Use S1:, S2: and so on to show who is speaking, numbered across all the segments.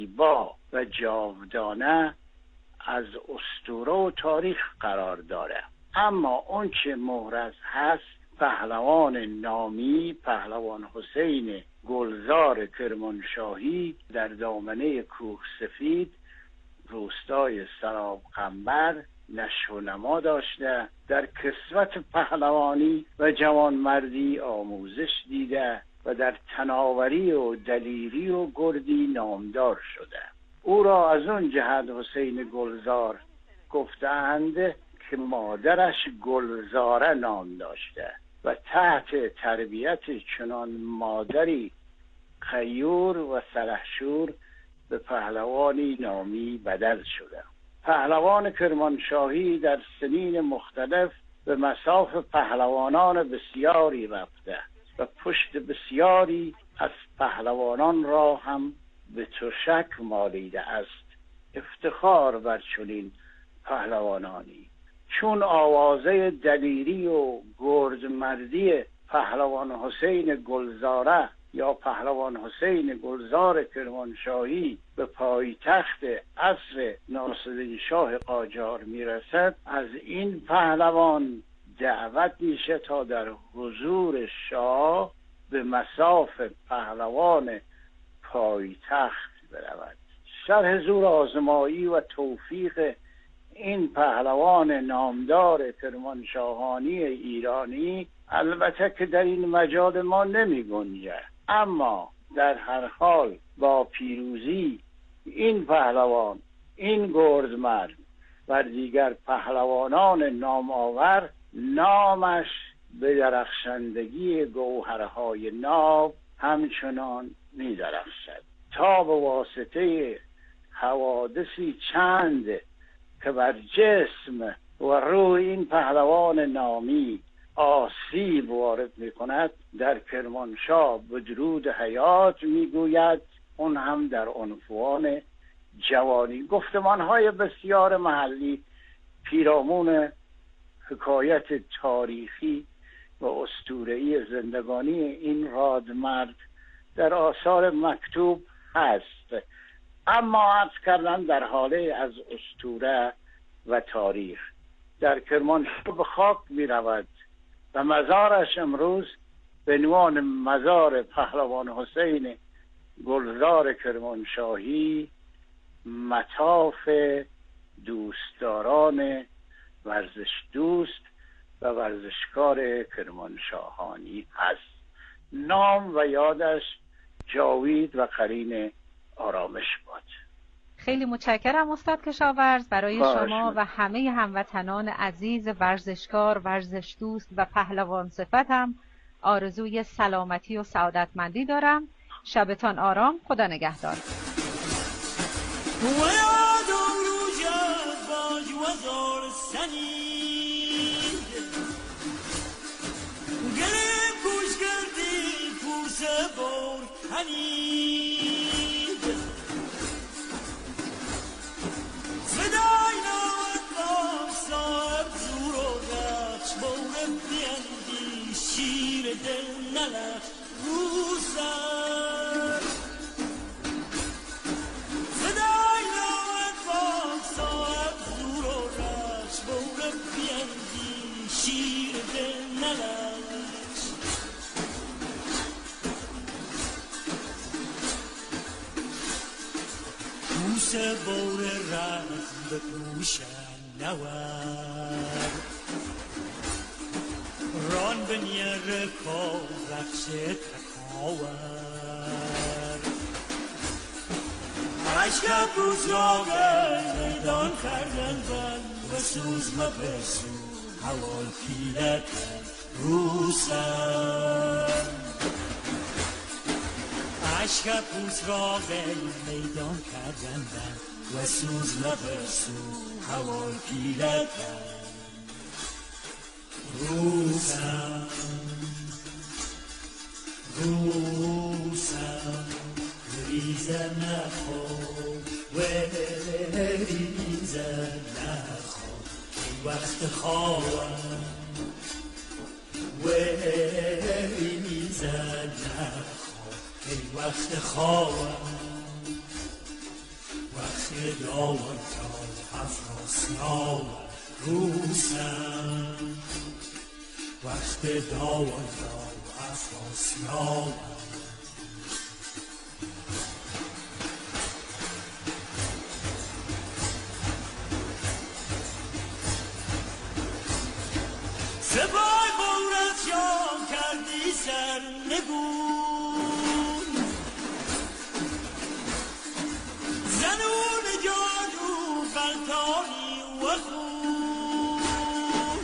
S1: زیبا و جاودانه از اسطوره و تاریخ قرار داره. اما اون چه محرز هست، پهلوان نامی پهلوان حسین گلزار کرمانشاهی در دامنه کوه سفید روستای سراب قنبر نشو و نما داشته، در کسوت پهلوانی و جوانمردی آموزش دیده و در تناوری و دلیری و گردی نامدار شده. او را از اون جهت حسین گلزار گفتند که مادرش گلزاره نام داشته و تحت تربیت چنان مادری غیور و سلحشور به پهلوانی نامی بدل شده. پهلوان کرمانشاهی در سنین مختلف به مصاف پهلوانان بسیاری رفته و پشت بسیاری از پهلوانان را هم به تشک مالیده است. افتخار بر چنین پهلوانانی، چون آوازه دلیری و گردمردی پهلوان حسین گلزاره یا پهلوان حسین گلزار کرمانشاهی به پایتخت عصر ناصرالدین شاه قاجار میرسد، از این پهلوان دعوت میشه تا در حضور شاه به مصاف پهلوان پایتخت برود. شرح زور آزمایی و توفیق این پهلوان نامدار کرمانشاهانی ایرانی البته که در این مجال ما نمی گنجه، اما در هر حال با پیروزی این پهلوان، این گردمرد و دیگر پهلوانان نام آور، نامش به درخشندگی گوهرهای ناب همچنان می درخشد تا به واسطه حوادثی چند که بر جسم و روح این پهلوان نامی آسیب وارد می کند، در کرمانشاه به درود حیات می گوید، اون هم در عنفوان جوانی. گفتمانهای بسیار محلی پیرامون حکایت تاریخی و اسطوره‌ای زندگانی این رادمرد در آثار مکتوب هست، اما عرض کردن در حاله از اسطوره و تاریخ. در کرمانشاه به خاک می رود و مزارش امروز به عنوان مزار پهلوان حسین گلزار کرمانشاهی مطاف دوستداران ورزش دوست و ورزشکار کرمانشاهانی هست. نام و یادش جاوید و قرین آرامش باد.
S2: خیلی متشکرم استاد کشاورز. برای شما و همه هموطنان عزیز ورزشکار، ورزش دوست و پهلوان صفتم آرزوی سلامتی و سعادتمندی دارم. شبتان آرام. خدا نگهدار.
S3: بور رزم به پوشن نور ران به نیر کار رخش تکاور عشق بوز را میدان کردن بند و سوز مبسو حوال پیلت رو سر عشق پوز را میدان کردن و سوز لبسو هوای پیلت روسم ریزه نخو و ریزه نخو این وقت خوابم و ریزه نخو ای وقت خوابم وقت داوان تا افراسیاب روسم وقت داوان تا افراسیاب سپاه قورت شام کردی سرنگون زنون جادو فلتانی و خون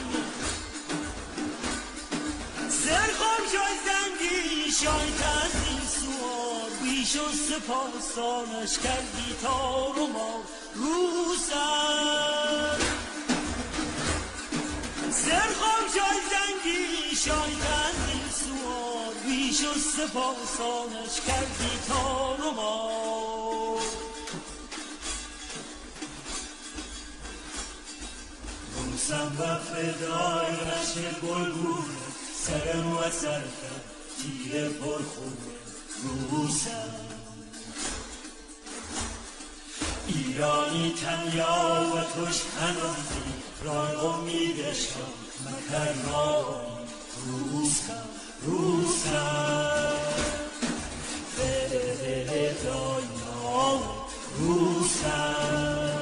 S3: سرخم شای زنگی شای تزین سوار بیش و سپاسانش کردی تار و مار روسر سرخم شای زنگی شای تزین سوار بیش و سپاسانش کردی تار و مار روسم و فدای رشت گلگونه سرم و سرکم تیر پرخونه روسم ایرانی تنیا و توش هنوزی رای امیدشم مکر رای روسم فره داینا روسم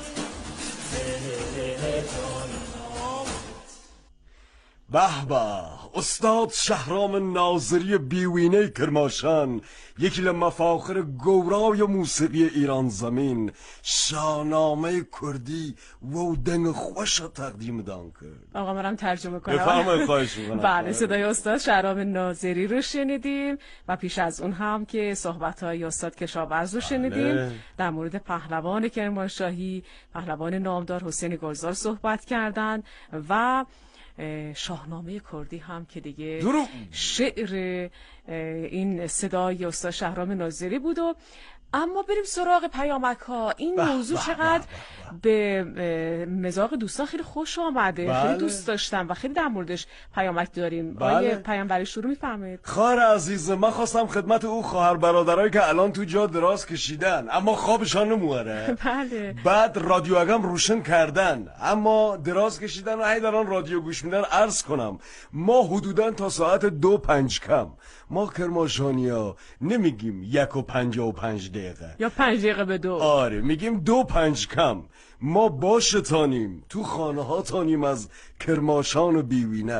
S4: به به استاد شهرام ناظری بیوینه کرماشان یکی لمفاخر گورای موسیقی ایران زمین شاهنامه کردی و دنگ خوش تقدیم دان کرد.
S5: آقا منم ترجمه کنم.
S4: بفرمایید خواهش میکنم.
S5: بله صدای استاد شهرام ناظری رو شنیدیم و پیش از اون هم که صحبت‌های استاد کشاورز رو شنیدیم در مورد پهلوان کرمانشاهی پهلوان نامدار حسین گلزار صحبت کردن و شاهنامه کردی هم که دیگه شعر این صدای استاد شهرام ناظری بود. و اما بریم سراغ پیامک ها. این موضوع چقدر به مذاق دوستان خیلی خوش آمده. خیلی دوست داشتم و خیلی در موردش پیامک داریم. آقای پیامبری شروع می‌فرمایید.
S4: خواهر عزیز من خواستم خدمت او خواهر برادرایی که الان تو جا دراز کشیدن اما خوابشان نمواره.
S5: بله.
S4: بعد رادیو اگم روشن کردن اما دراز کشیدن و هی دارن رادیو گوش میدن. عرض کنم ما حدوداً تا ساعت 2:05 کم ما کرماشانیا نمیگیم 1:55 دقیقه یا
S5: 5 دقیقه به 2.
S4: آره میگیم 2:05 کم. ما باشتانیم تو خانه ها تانیم از کرماشان و بیوینه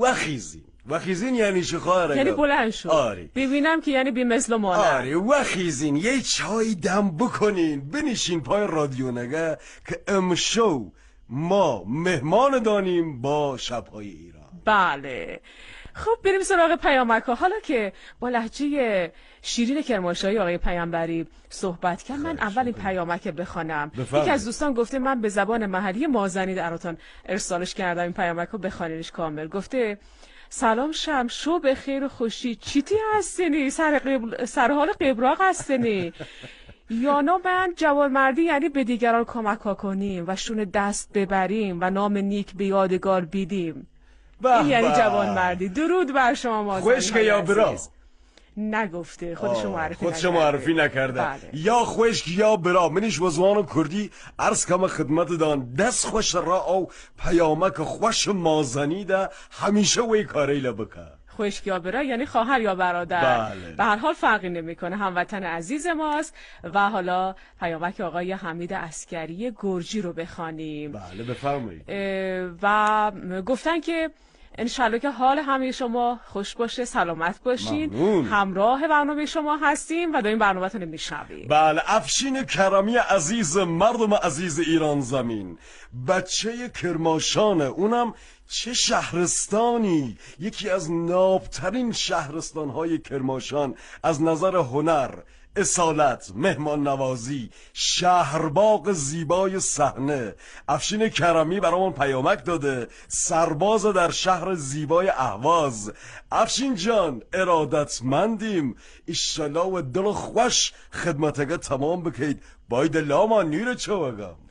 S4: وخیزین یعنی چه خواهر؟
S5: یعنی بلند شد.
S4: آره.
S5: ببینم که یعنی بی مثل و مانند.
S4: آره وخیزین یه چای دم بکنین بنشین پای رادیو نگه که امشو ما مهمان دانیم با شب‌های ایران.
S5: بله خب بریم سراغ پیامک ها. حالا که با لهجه شیرین کرمانشاهی آقای پیامبری صحبت کرد من اول این پیامک بخوانم. یکی از دوستان گفته من به زبان محلی مازنی دراتان ارسالش کردم این پیامک رو بخوانینش کامل. گفته سلام شو به خیر و خوشی چیتی هستینی سر حال قبراق هستینی یانا من جوانمردی یعنی به دیگران کمک ها کنیم و شون دست ببریم و نام نیک به یادگار بیدیم. این یعنی جوانمردی. درود بر شما مازنی.
S4: خوشک یا برا
S5: نگفته خودش
S4: معرفی نکرده. یا خوشک یا برا منیش وزوان کردی عرض کم خدمت دان دست خوش را او پیامک خوش مازنی ده همیشه وی کاری لبکه.
S5: خوشک یا برا یعنی خواهر یا برادر. به هر حال فرقی نمیکنه هموطن عزیز ماست. و حالا پیامک آقای حمید عسکری گرجی رو بخوانیم.
S4: بله بفرمایید.
S5: و گفتن که انشالله که حال همه شما خوش باشه سلامت باشین. همراه برنامه شما هستیم و داریم برنامه‌تون رو میشنویم.
S4: بله افشین کرمی عزیز مردم عزیز ایران زمین بچه کرماشانه اونم چه شهرستانی یکی از نابترین شهرستان‌های کرماشان از نظر هنر اصالت مهمان نوازی شهرباغ زیبای صحنه. افشین کرمی برامون پیامک داده سرباز در شهر زیبای اهواز. افشین جان ارادتمندیم ایشالله و دل خوش خدمتگه تمام بکید باید لاما نیر چه بگم.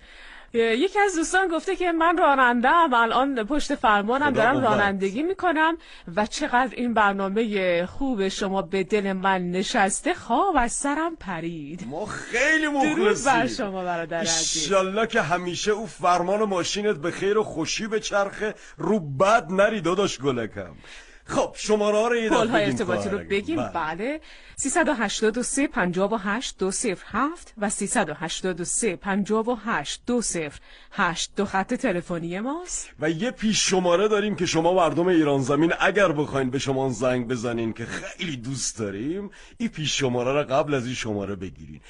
S5: یکی از دوستان گفته که من راننده‌ام، الان پشت فرمانم دارم رانندگی میکنم و چقدر این برنامه خوب شما به دل من نشسته، خواب از سرم پرید.
S4: ما خیلی مخلصیم.
S5: درود بر شما برادر عزیز.
S4: انشالله که همیشه او فرمان ماشینت به خیر و خوشی به چرخه، رو بد نری داداش گلکم. خب شماره ها رو یه دفعه
S5: های ارتباطی رو بگیم. بله 383 58 207 و 383 58 208 دو خط تلفنی ماست
S4: و یه پیش شماره داریم که شما مردم ایران زمین اگر بخواین به شما زنگ بزنین که خیلی دوست داریم، این پیش شماره رو قبل از این شماره بگیرین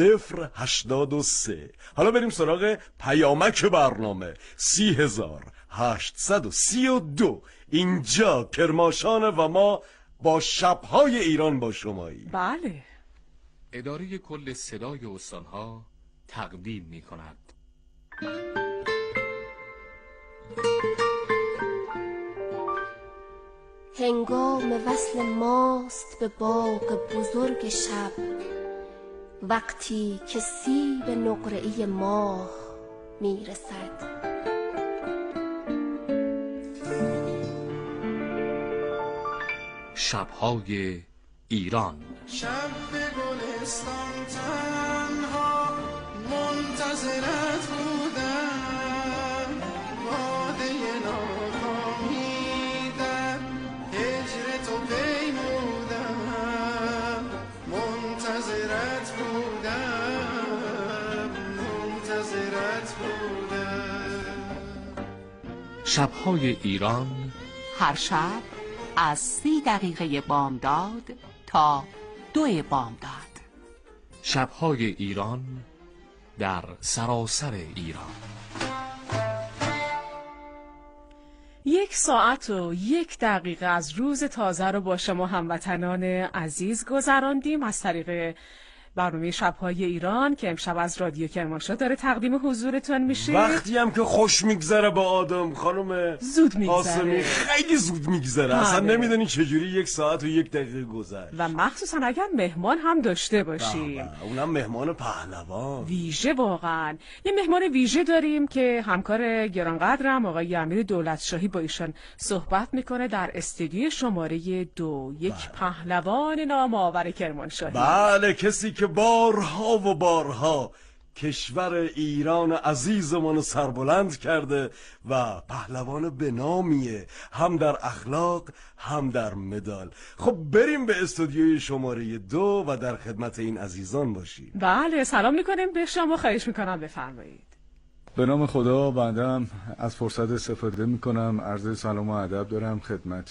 S4: 083. حالا بریم سراغ پیامک برنامه 3832. اینجا کرماشانه و ما با شب‌های ایران با شمایی.
S5: بله.
S6: اداره کل صدای استان‌ها تقدیم می‌کند.
S7: هنگام وصل ماست به باغ بزرگ شب، وقتی که سیب نقره‌ای ماه میرسد.
S6: شب‌های ایران.
S3: شب به گلستان تنها منتظرت بودم، باده ناکامی در هجر تو پیمودم، منتظرت بودم، منتظرت بودم.
S6: شب‌های ایران
S8: هر شب از 30 دقیقه بامداد تا 2 بامداد.
S6: شب‌های ایران در سراسر ایران.
S5: 1 ساعت و 1 دقیقه از روز تازه رو با شما هموطنان عزیز گذراندیم از طریق برنامه شب‌های ایران که امشب از رادیو کرمانشاه داره تقدیم حضورتون میشه.
S4: وقتی هم که خوش میگذره با آدم خانم
S5: زود میگذره،
S4: آسمی خیلی زود میگذره. اصلا نمیدونی چجوری 1 ساعت و 1 دقیقه گذشت.
S5: و مخصوصا اگر مهمان هم داشته باشیم،
S4: اونم مهمان پهلوان
S5: ویژه. واقعا یه مهمان ویژه داریم که همکار گرانقدرم آقای امیر دولتشاهی با ایشان صحبت میکنه در استودیو شماره 2. یک پهلوان نامآور کرمانشاهی.
S4: بله، کسی که بارها و بارها کشور ایران عزیزمان سربلند کرده و پهلوان به نامیه، هم در اخلاق هم در مدال. خب بریم به استودیوی شماره 2 و در خدمت این عزیزان باشیم.
S5: بله، سلام میکنیم به شما، خواهش میکنم بفرمایید.
S9: به نام خدا، بنده از فرصت استفاده میکنم، عرض سلام و ادب دارم خدمت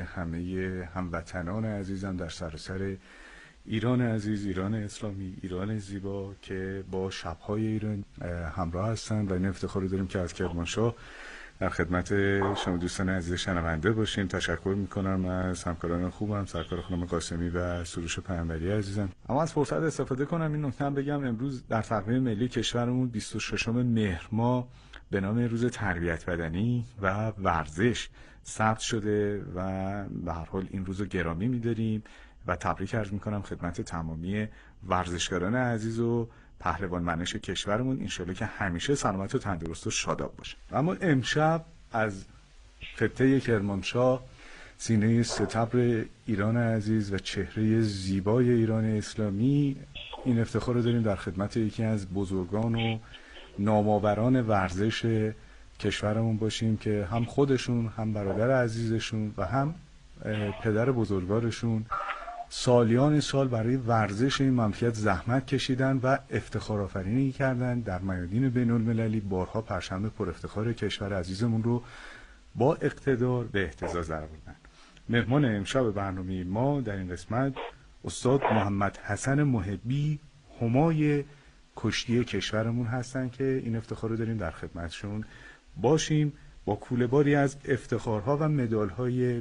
S9: همه هموطنان عزیزم در سراسر ایران عزیز، ایران اسلامی، ایران زیبا که با شب‌های ایران همراه هستند و این افتخار داریم که از کرمانشاه در خدمت شما دوستان عزیز شنونده باشیم. تشکر میکنم از همکاران خوبم، سرکار خانم قاسمی و سروش پیامبری عزیزم. اما از فرصت استفاده کنم این نکته بگم، امروز در تقویم ملی کشورمون 26 مهر ماه به نام روز تربیت بدنی و ورزش ثبت شده و به هر حال این روزو گرامی می‌داریم و تبریک عرض میکنم خدمت تمامی ورزشکاران عزیز و پهلوان منش کشورمون. انشالله که همیشه سلامت و تندرست و شاداب باشه. اما امشب از خطه کرمانشاه، سینه ستبر ایران عزیز و چهره زیبای ایران اسلامی، این افتخار رو داریم در خدمت یکی از بزرگان و نامآوران ورزش کشورمون باشیم که هم خودشون، هم برادر عزیزشون و هم پدر بزرگوارشون سالیان سال برای ورزش این مملکت زحمت کشیدن و افتخار آفرینی کردن، در میادین بین المللی بارها پرچم پر افتخار کشور عزیزمون رو با اقتدار به اهتزاز درآوردن. مهمان امشب برنامه ما در این قسمت استاد محمد حسن محبی، همای کشتی کشورمون هستن که این افتخار رو داریم در خدمتشون باشیم با کوله‌باری از افتخارها و مدال‌های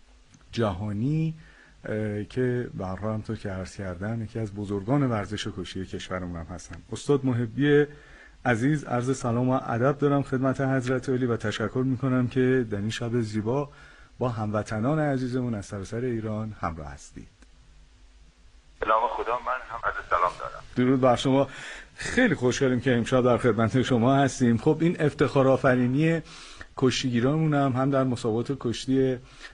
S9: جهانی که برها همطور که عرض کردم یکی از بزرگان ورزش کشتی کشورمون هم هستن. استاد محبی عزیز، عرض سلام و ادب دارم خدمت حضرت علی و تشکر میکنم که در این شب زیبا با هموطنان عزیزمون از سراسر ایران همراه هستید.
S10: به نام خدا من هم عرض سلام دارم.
S9: درود بر شما. خیلی خوشحالیم که امشب در خدمت شما هستیم. خب این افتخار آفرینی کشتیگیرانمون هم در مسابقات کشتی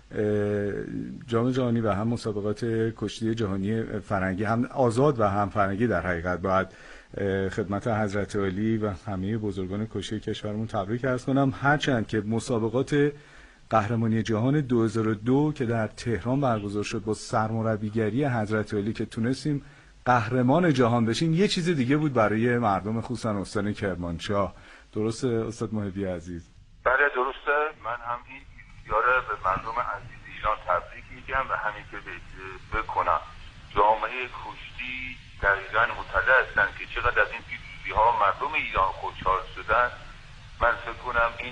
S9: جام جهانی و هم مسابقات کشتی جهانی فرنگی، هم آزاد و هم فرنگی، در حقیقت باید خدمت حضرت عالی و همه بزرگان کشتی کشورمون تبریک عرض کنم. هرچند که مسابقات قهرمانی جهان 2002 که در تهران برگزار شد با سرمربیگری حضرت عالی که تونستیم قهرمان جهان بشیم، یه چیز دیگه بود برای مردم خصوصا استان کرمانشاه. درسته استاد محبی عزیز؟
S10: بله درسته. من هم این یاره به مردم عزیز ایران تبریک میگم و همین که بکنم جامعه کشتی دقیقاً مطلع هستن که چقدر از این پیروزی ها مردم ایران خوشحال شدن. من فکر کنم این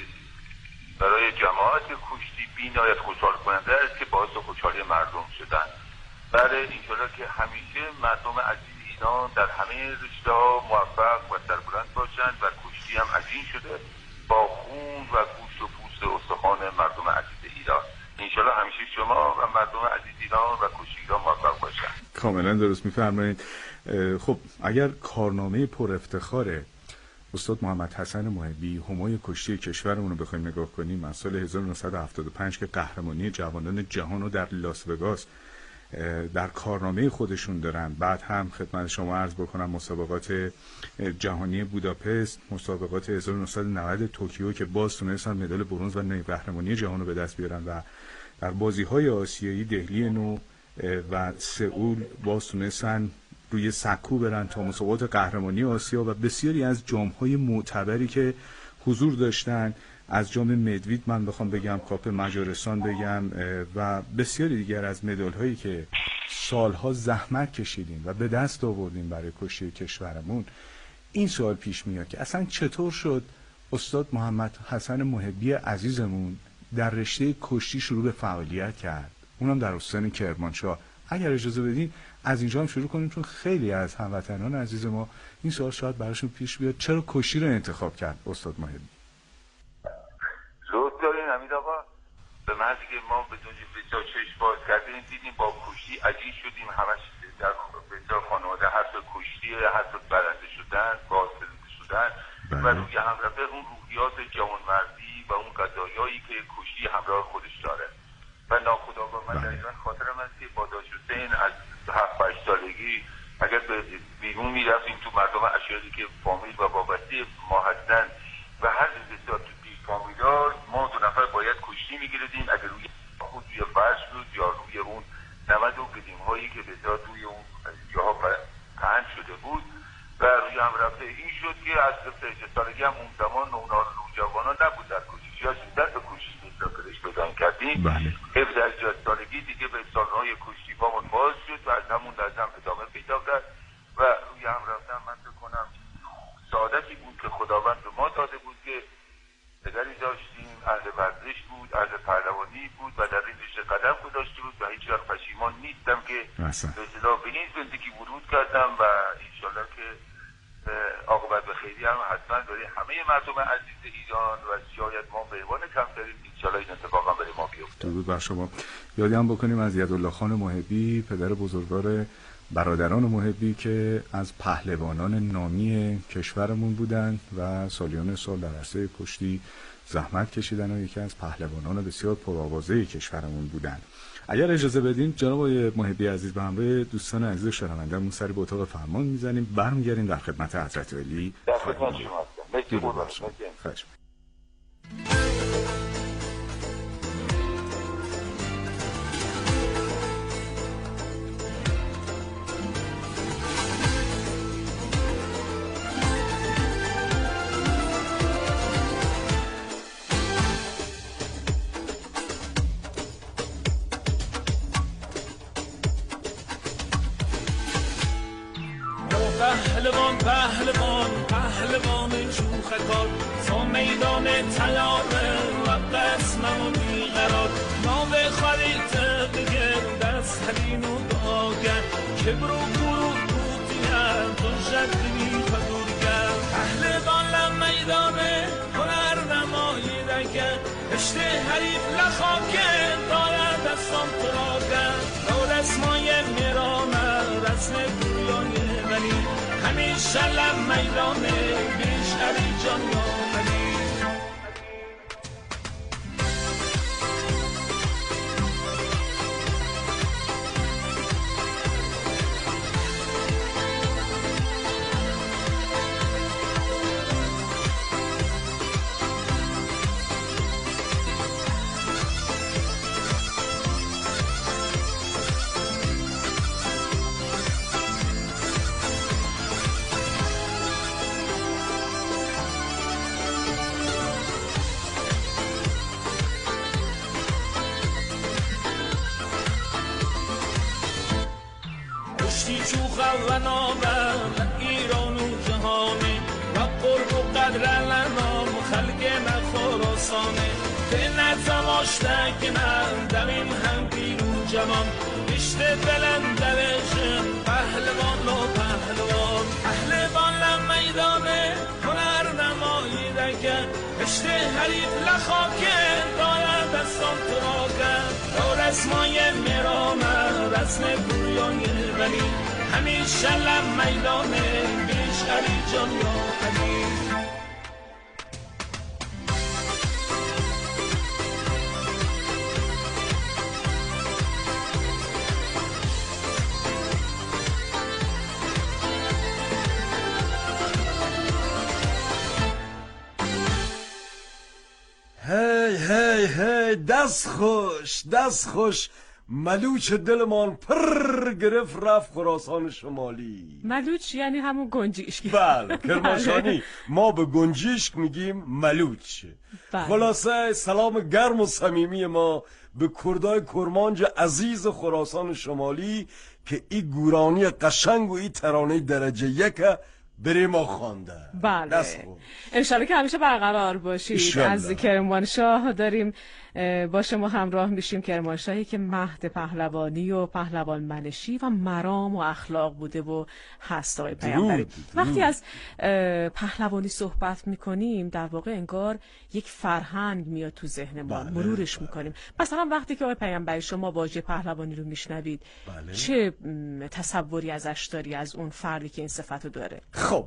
S10: برای جماعت کشتی بی‌نهایت خوشحال کننده است که باعث خوشحالی مردم شدن. بله انشالله که همیشه مردم عزیز ایران در همه رشته‌ها موفق و سربلند باشند و کشتی هم از این شده با خون و گوشت و پوست استخوان مردم عزیز ایران. انشالله همیشه شما و مردم عزیز ایران و کشتیگیران موفق باشند.
S9: کاملا درست می‌فرمایید. خب اگر کارنامه پر افتخار استاد محمد حسن محبی همای کشتی کشورمون رو بخوایم نگاه کنیم، از سال 1975 که قهرمانی جوانان جهان رو در لاس وگاس در کارنامه خودشون دارن، بعد هم خدمت شما عرض بکنم مسابقات جهانی بوداپست، مسابقات 1990 توکیو که باز تونستن مدال برنز و قهرمانی جهان رو به دست بیارن و در بازی‌های آسیایی دهلی نو و سئول باز تونستن روی سکو برن تا مسابقات قهرمانی آسیا و بسیاری از جام‌های معتبری که حضور داشتن، از جام مدوید من بخوام بگم، کاپ مجارستان بگم و بسیاری دیگر از مدال‌هایی که سالها زحمت کشیدیم و به دست آوردیم برای کشتی کشورمون. این سوال پیش میاد که اصلا چطور شد استاد محمد حسن محبی عزیزمون در رشته کشتی شروع به فعالیت کرد، اونم در استان کرمانشاه. اگر اجازه بدین از اینجا هم شروع کنیم، چون خیلی از هموطنان عزیز ما این سوال شاید براشون پیش بیاد چرا کشتی رو انتخاب کرد استاد محبی.
S10: درست دارین حمید آقا. به محضی که ما به جا چشم باز کردیم دیدیم با کشتی عجیب شدیم، همش در خانواده حرف کشتی، حرف برنده شدن، بازنده شدن و روی هم رفته اون روحیات جوانمردی و اون قضایایی که کشتی همراه خودش داره. و ناخودآگاه من دقیقا خاطرم هست که با داشت حسین از 7-8 سالگی اگر به بیرون میرفتیم تو مردم اشیاری که فامیل و وابسته ما هستن و هر بسیار تو فامیل‌ها ما 2 نفر باید کشتی میگیردیم، اگر روی خود روی فرش بود یا روی اون نمد و قدیم هایی که بسیار توی اون جاها پهن شده بود و روی هم رفته این شد که از 17 سالگی هم اون زمان نوجوانان نبود در کشتی یا زودتر به کشتی داخلش پیدا کردیم. 17 سالگی دیگه به سالهای کشتی بامون باز شد و از همون لحظه ادامه پیدا کرد و روی هم رفتن من فکر کنم سعادتی بود که خداوند به ما داده بود که پدری داشتیم اهل ورزش بود، اهل پهلوانی بود و در این رشته قدم گذاشته بود و هیچ وقت پشیمان نیستم که به این زندگی ورود کردم و انشالله که عاقبت به خیری هم حتما برای همه مردم عزیز ایران و شاید ما پیوان کم داریم انشالله این اتفاق هم برای ما بیفته.
S9: درود بر شما. یادی هم بکنیم از یدالله خان محبی، پدر بزرگوار برادران محبی که از پهلوانان نامی کشورمون بودن و سالیان سال در عرصه کشتی زحمت کشیدن و یکی از پهلوانان بسیار پرآوازه کشورمون بودن. اگر اجازه بدین جناب آقای محبی عزیز به همراه دوستان عزیز شنونده‌مون سری به اتاق فرمان میزنیم، برمیگردیم در خدمت حضرت علی.
S10: در خدمت شما هستم.
S3: پهلوان شوخکار تا میدان تیاره و قسمم و بیقرار نام خریده بگه دست هرین و داگر که برو بودیم تو شدنی خدورگر پهلوان لمیدان هنر نمایی دگر اشته حریف لخاکه دارد دستان تو راگر دور اسمای میرانه همیشه لب میدانه بیش علی جان یا علی. و نامم ایران و جهانه و قرب و قدر لنام خلق نخوراسانه به نتماشته کنم دمیم هم بیرون جوان اشته بلند درشم پهلوان و پهلوان پهلوان لمیدانه هنر نمایی دکن اشته حریف لخاکه داید دستان تراکن تا رسمای مرامه رسم گوریان ولی همیشه لب میدانه بیش علی جان یا علی.
S4: هی دست خوش ملوچ دلمان پر گرفت رفت خراسان شمالی.
S5: ملوچ یعنی همون گنجیشک.
S4: بله کرماشانی ما به گنجیشک میگیم ملوچ. خلاصه سلام گرم و صمیمی ما به کردای کرمانج عزیز خراسان شمالی که این گورانی قشنگ و این ترانه درجه یک بری ما خوانده.
S5: بله انشالله که همیشه برقرار باشید. از کرمانشاه داریم با شما همراه میشیم. کرمانشاهی که مهد پهلوانی و پهلوان منشی و مرام و اخلاق بوده و هست. آقای پیامبری وقتی از پهلوانی صحبت میکنیم در واقع انگار یک فرهنگ میاد تو ذهن ما. مرورش میکنیم. مثلا وقتی که آقای پیامبری شما واژه پهلوانی رو میشنوید چه تصوری ازش داری، از اون فردی که این صفتو داره؟
S4: خب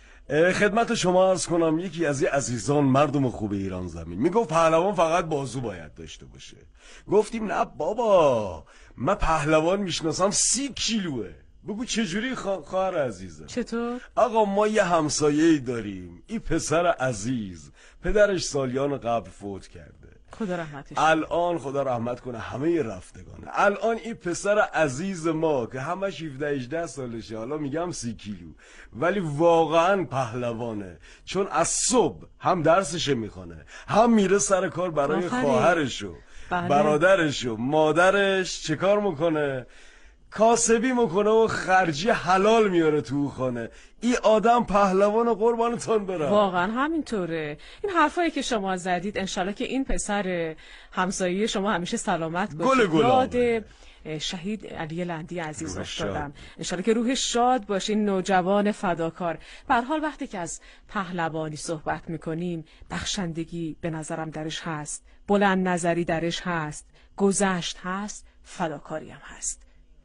S4: خدمت شما عرض کنم یکی از این عزیزان مردم خوب ایران زمین میگفت پهلوان فقط بازو باید داشته باشه. گفتیم نه بابا من پهلوان میشناسم 30 کیلوه. بگو چجوری خواهر عزیزم؟
S5: چطور؟
S4: آقا ما یه همسایه‌ای داریم این پسر عزیز پدرش سالیان قبل فوت کرده
S5: خدا رحمتش.
S4: الان خدا رحمت کنه همه رفتگانه. الان این پسر عزیز ما که همش 17-18 سالشه حالا میگم 30 کیلو ولی واقعا پهلوانه چون از صبح هم درسش میخونه هم میره سر کار برای خواهرشو برادرشو مادرش. چه کار میکنه؟ کاسبی میکنه و خرجی حلال میاره تو خانه. این آدم پهلوان و قربانتون برم.
S5: واقعا همینطوره. این حرفایی که شما زدید انشالله که این پسر همسایه شما همیشه سلامت باشه. یاد شهید علی لندی عزیز افتادم. انشالله که روحش شاد باشه. این نوجوان فداکار. به هر حال وقتی که از پهلوانی صحبت میکنیم بخشندگی به نظرم درش هست، بلند نظری درش هست، گذشت هست، فداکاری هم هست.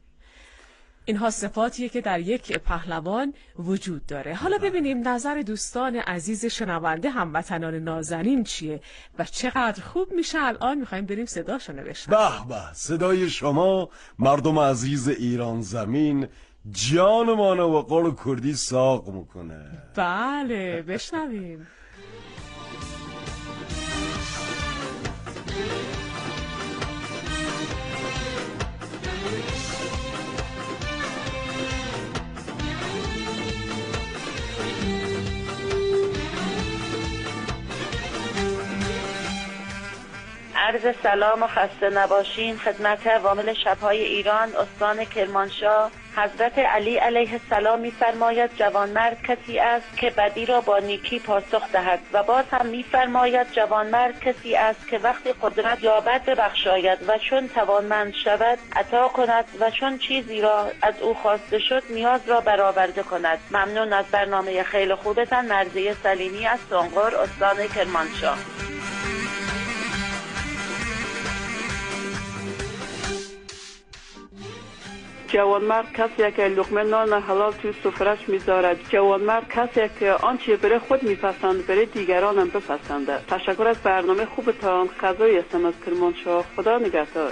S5: اینها صفاتیه که در یک پهلوان وجود داره. حالا ببینیم نظر دوستان عزیز شنونده هموطنان نازنین چیه و چقدر خوب میشه. الان میخوایم بریم صداشو بشنویم.
S4: به به صدای شما مردم عزیز ایران زمین جانمانه و قول کردی ساق میکنه.
S5: بله بشنویم.
S11: عرض سلام و خسته نباشین خدمت عوامل شب‌های ایران. استان کرمانشاه حضرت علی علیه السلام می‌فرماید جوانمرد کسی است که بدی را با نیکی پاسخ دهد و باز هم می‌فرماید جوانمرد کسی است که وقتی قدرت یابد ببخشاید و چون توانمند شود عطا کند و چون چیزی را از او خواسته شد نیاز را برآورده کند. ممنون از برنامه خیلی خوبتان. مرضیه سلیمی از سنقر استان کرمانشاه.
S12: جوانمرد کسی که لقمه نان حلال توی سفرش میذارد. جوانمرد کسی که آنچه برای خود میپسند برای دیگران هم بپسنده. تشکر از برنامه خوبتان. خزایی هستم از کرمانشاه. خدا نگهدار.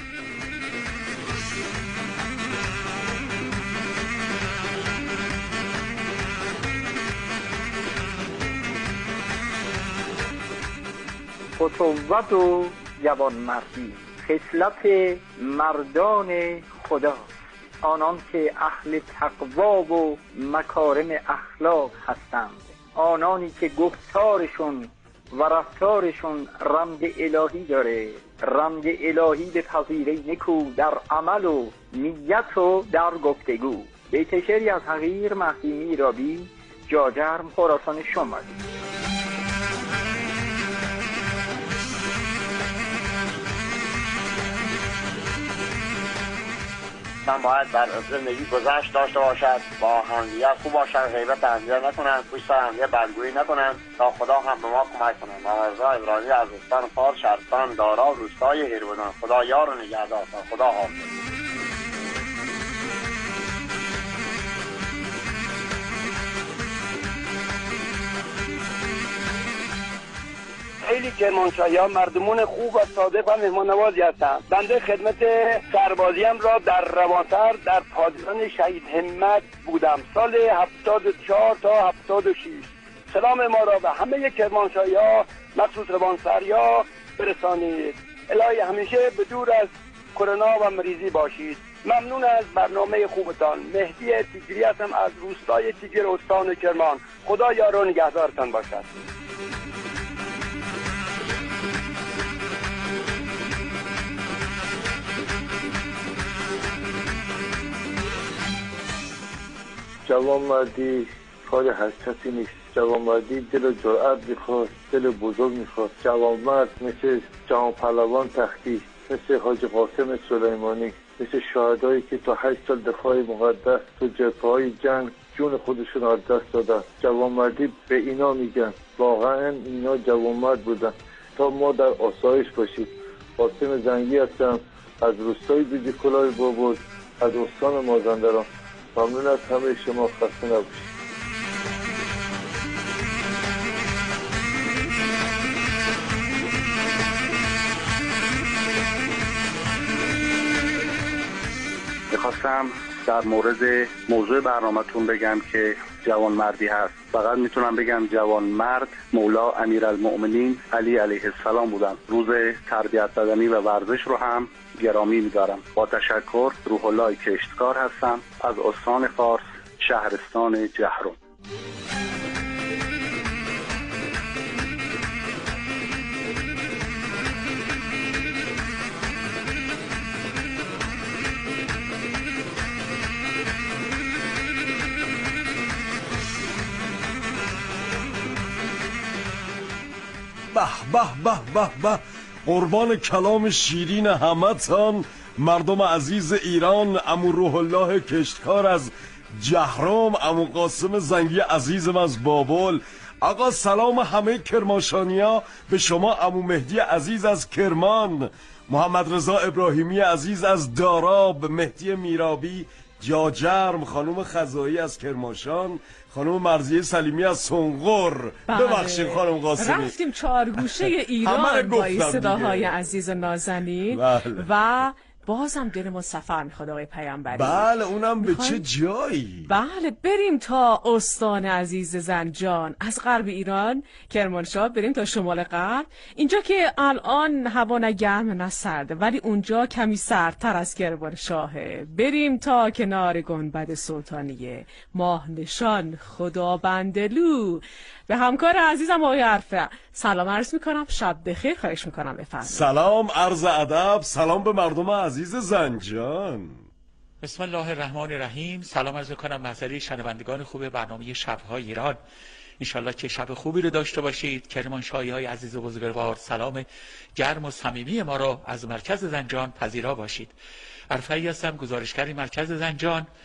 S13: فتوت و جوانمردی خصلت مردان خدا، آنان که اهل تقوا و مکارم اخلاق هستند، آنانی که گفتارشون و رفتارشون رمز الهی داره، رمز الهی به پذیره نکو در عمل و نیت و در گفتگو. بیت شعری از حقیر مهدی میرابی، جاجرم، خراسان شمالی.
S14: من باید در زندگی گذشت داشته باشد، با همدیگر خوب باشن، غیبت همدیگر نکنن، پشت همدیگر بدگویی نکنن تا خدا هم به ما کمک کنن. نوازا ابراهیمی از استان فارس، شهرستان دارا، روستای هیرودان. خدا یار و نگهدار. خدا حافظ.
S15: خیلی کرمانشاهی‌ها مردمون خوب و صادق و مهمان‌نوازی هستند. بنده خدمت سربازیم را در روانسر در پادگان شهید همت بودم سال 74 تا 76. سلام ما را به همه کرمانشاهی‌ها مخصوص روانسریا برسانید. الهی همیشه به دور از کرونا و مریضی باشید. ممنون از برنامه خوبتان. مهدی تیگری هستم از روستای تیگر استان کرمان. خدا یار و نگهدارتان باشد.
S16: جوانمردی کار حسرتی نیست. جوانمردی دل و جرأت میخواد، دل بزرگ میخواد. جوانمرد مثل جهان پهلوان تختی، مثل حاج قاسم سلیمانی، مثل شهدایی که تا 8 سال دفاع مقدس تو جبهه‌های جنگ جون خودشون از دست دادن. جوانمردی به اینا میگن. واقعا اینا جوانمرد بودن تا ما در آسایش باشیم. قاسم زنگی هستم از روستای بیجی کلاه بابل از استان مازندران. ممنون از همه شما. خسته نباشید.
S17: میخواستم در مورد موضوع برنامه‌تون بگم که جوانمردی هست. فقط میتونم بگم جوانمرد مولا امیرالمؤمنین علی علیه السلام بودن. روز تربیت بدنی و ورزش رو هم گرامی می‌دارم. با تشکر. روح الله کشتکار هستم از استان فارس، شهرستان جهرم.
S4: به به به به به، قربان کلام شیرین همتان مردم عزیز ایران. عمو روح الله کشتکار از جهرم، عمو قاسم زنگی عزیزم از بابل. آقا سلام همه کرمانشانیا به شما. عمو مهدی عزیز از کرمان، محمد رضا ابراهیمی عزیز از داراب، مهدی میرابی جاجرم، خانم خزایی از کرمانشان، خانم مرضیه سلیمی از سنقر. ببخشید خانم قاسمی،
S5: رفتیم چهارگوشه ایران با این صداهای عزیز نازنین. و بازم دل ما سفر میخواد آقای پیامبری.
S4: بله اونم به چه جایی؟
S5: بله بریم تا استان عزیز زنجان، از غرب ایران کرمانشاه بریم تا شمال غرب. اینجا که الان هوا نه گرم نه سرده، ولی اونجا کمی سردتر از کرمانشاهه. بریم تا کنار گنبد سلطانیه، ماه نشان خدا بندلو. به همکار عزیزم آقای عرفه سلام عرض میکنم، شب بخیر. خواهش میکنم بفرمایید.
S4: سلام، عرض ادب، سلام به مردم عزیز زنجان.
S18: بسم الله الرحمن الرحیم. سلام عرض میکنم محضر شنوندگان خوب برنامه شب‌های ایران. انشالله که شب خوبی رو داشته باشید. کرمانشاهی های عزیز و بزرگوار، سلام گرم و صمیمی ما رو از مرکز زنجان پذیرا باشید. عرفه‌ای هستم، گزارشگر مرکز زنجان.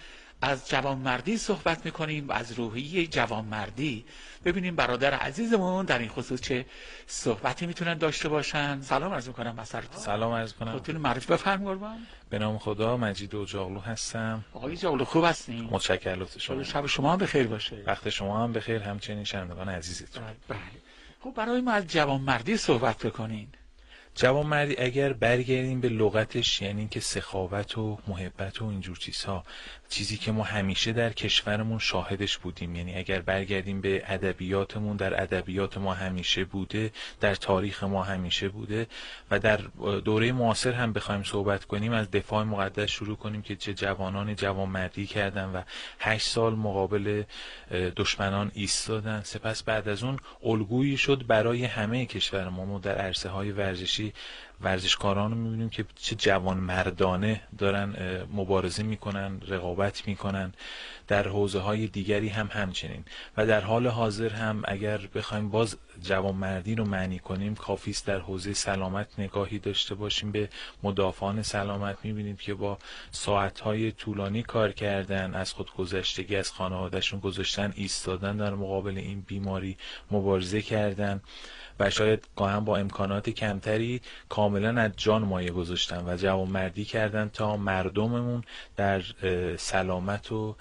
S18: از جوانمردی صحبت میکنیم و از روحیه جوانمردی. ببینیم برادر عزیزمون در این خصوص چه صحبتی میتونن داشته باشن. سلام عرض میکنم مسرتون.
S19: سلام عرض کنم.
S18: خودتون معرفی بفرمایید قربان.
S19: به نام خدا مجید اوجاغلو هستم.
S18: آقای جاغلو خوب هستین؟
S19: متشکرم لطف شما.
S18: شب شما هم بخیر باشه.
S19: وقت شما هم بخیر، همچنین شنوندگان عزیزتون.
S18: بله. خب برای ما از جوانمردی صحبت بکنین.
S19: جوانمردی اگر برگردیم به لغتش یعنی که سخاوت و محبت و اینجور چیزها، چیزی که ما همیشه در کشورمون شاهدش بودیم. یعنی اگر برگردیم به ادبیاتمون، در ادبیات ما همیشه بوده، در تاریخ ما همیشه بوده و در دوره معاصر هم بخوایم صحبت کنیم از دفاع مقدس شروع کنیم که چه جوانان جوانمردی کردن و 8 سال مقابل دشمنان ایستادن. سپس بعد از اون الگویی شد برای همه کشور ما در عرصه های ورزشی. ورزشکاران رو می‌بینیم که چه جوان مردانه دارن مبارزه میکنن، رقابت میکنن. در حوزه‌های دیگری هم همچنین و در حال حاضر هم اگر بخوایم باز جوانمردی رو معنی کنیم کافی است در حوزه سلامت نگاهی داشته باشیم به مدافعان سلامت. می‌بینیم که با ساعت‌های طولانی کار کردن، از خودگذشتگی از خانواده‌شون گذاشتن، ایستادن در مقابل این بیماری مبارزه کردن و شاید گاهن با امکانات کمتری کاملا از جان مایه گذاشتن و جوانمردی کردن تا مردممون در سلامت و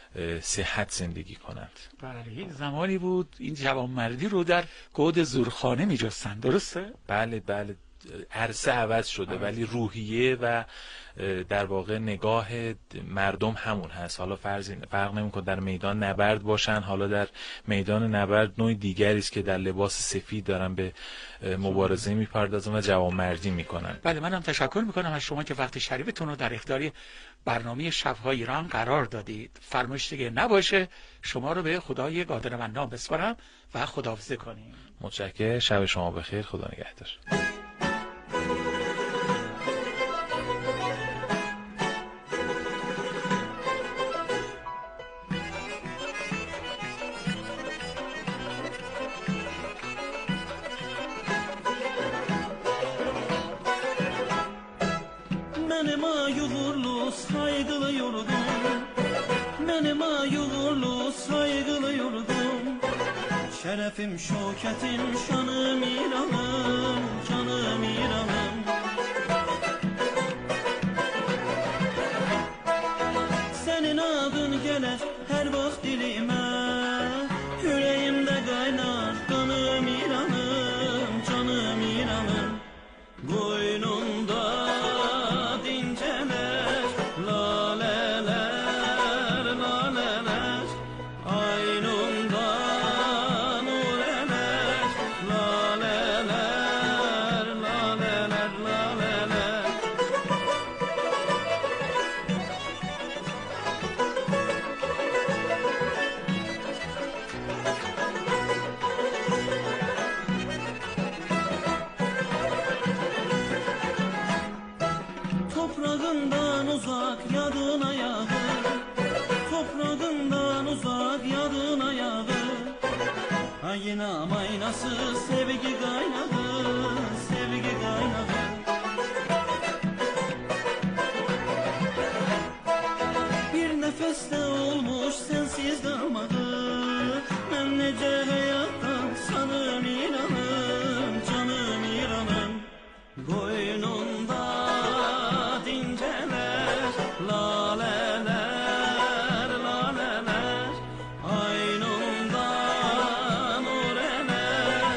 S19: صحت زندگی کنند.
S18: بله، زمانی بود این جوانمردی رو در گود زورخانه می‌جستن، درسته؟
S19: بله بله، عرصه عوض شده ولی روحیه و در واقع نگاه مردم همون هست. حالا فرق نمی‌کنه در میدان نبرد باشن، حالا در میدان نبرد نوع دیگری است که در لباس سفید دارن به مبارزه میپردازن و جوانمردی میکنن.
S18: بله، منم تشکر میکنم از شما که وقت شریفتون رو در اختیار برنامه شب‌های ایران قرار دادید. فرمایش دیگه نباشه شما رو به خدای قادر منان بسپارم و خداحافظی کنیم.
S19: متشکرم، شب شما بخیر، خدا نگهدار.
S3: Şerefim, şöhretim, şanım İran'ım, canım İran'ım. Senin adın gelir her vaxt dilimə, yüreğimdə qaynar qanım İran'ım, canım İran'ım. Boynunda dincələr, lalələr, lalələr, aynımda Toprağından uzak yadın ayağı, toprağından uzak yadın ayağı. Aynam aynası sevgi kaynağı, sevgi kaynağı. Bir nefeste olmuş sensiz kalmadı. Ben nece hayattan sanım İran'ım, canım İran'ım. Boynunda dinceler, laleler, laleler, aynımda nureler,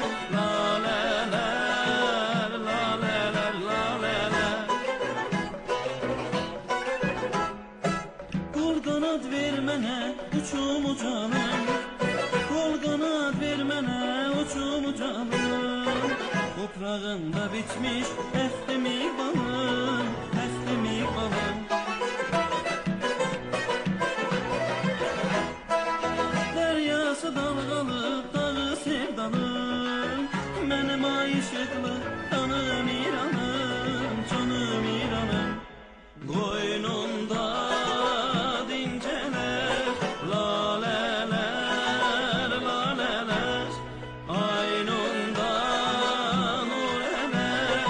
S3: laleler, laleler, laleler. Kol kanat vermene uçumu canım, kol kanat vermene uçumu canım. Toprağında bitmiş eftimi balım, eftimi balım. Deryası dalgalı, dağı sevdalı, benim aşıklı canım İran'ım, canım İran'ım. Boynunda dinceler, laleler, laleler, aynımda nureler,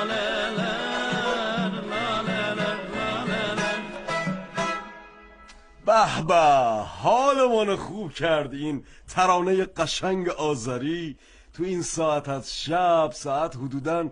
S3: laleler, laleler, laleler.
S4: به به، حالمون خوب کرد این ترانه قشنگ آذری تو این ساعت از شب. ساعت حدوداً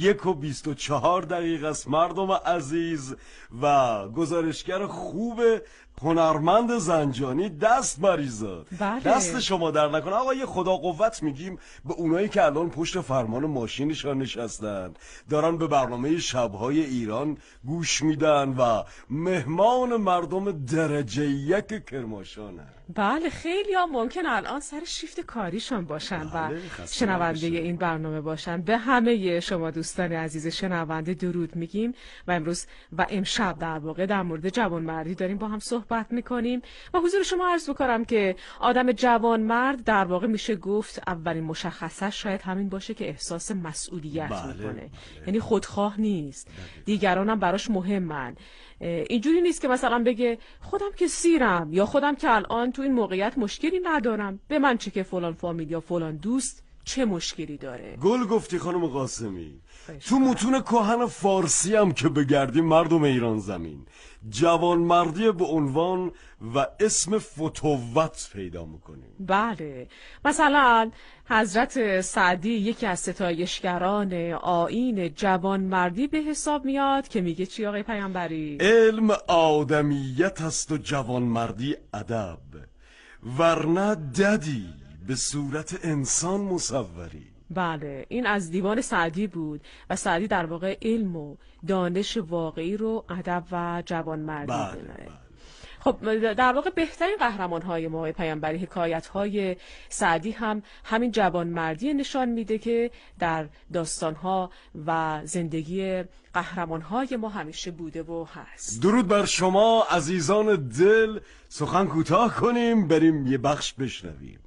S4: 1:24 است مردم عزیز، و گزارشگر خوب هنرمند زنجانی دست مریزاد.
S5: بله.
S4: دست شما در نکنه آقا. یه خدا قوت میگیم به اونایی که الان پشت فرمان ماشینشان نشستن، دارن به برنامه شبهای ایران گوش میدن و مهمان مردم درجه 1 کرمانشاهن.
S5: بله، خیلی ها ممکن الان سر شیفت کاریشان باشن و شنونده این برنامه باشن. به همه شما دوستان عزیز شنونده درود میگیم و امروز و امشب در واقع در مورد جوانمردی داریم با هم صحبت میکنیم و حضور شما عرض بکنم که آدم جوانمرد در واقع میشه گفت اولین مشخصش شاید همین باشه که احساس مسئولیت میکنه. یعنی خودخواه نیست، دیگران هم براش مهمن. اینجوری نیست که مثلا بگه خودم که سیرم یا خودم که الان تو این موقعیت مشکلی ندارم، به من چه که فلان فامیل یا فلان دوست چه مشکلی داره.
S4: گل گفتی خانم قاسمی. تو متون کهن فارسی هم که بگردیم مردم ایران زمین، جوانمردی به عنوان و اسم فتوت پیدا میکنیم.
S5: بله، مثلا حضرت سعدی یکی از ستایشگران آیین جوانمردی به حساب میاد که میگه چی آقای پیامبری؟
S4: علم آدمیت است و جوانمردی ادب، ورنه ددی به صورت انسان مصوری.
S5: بله، این از دیوان سعدی بود و سعدی در واقع علم و دانش واقعی رو ادب و جوانمردی داره. خب در واقع بهترین قهرمان‌های ما پیامبری، حکایت‌های سعدی هم همین جوانمردی نشان میده که در داستان‌ها و زندگی قهرمان‌های ما همیشه بوده و هست.
S4: درود بر شما عزیزان دل. سخن کوتاه کنیم، بریم یه بخش بشنویم.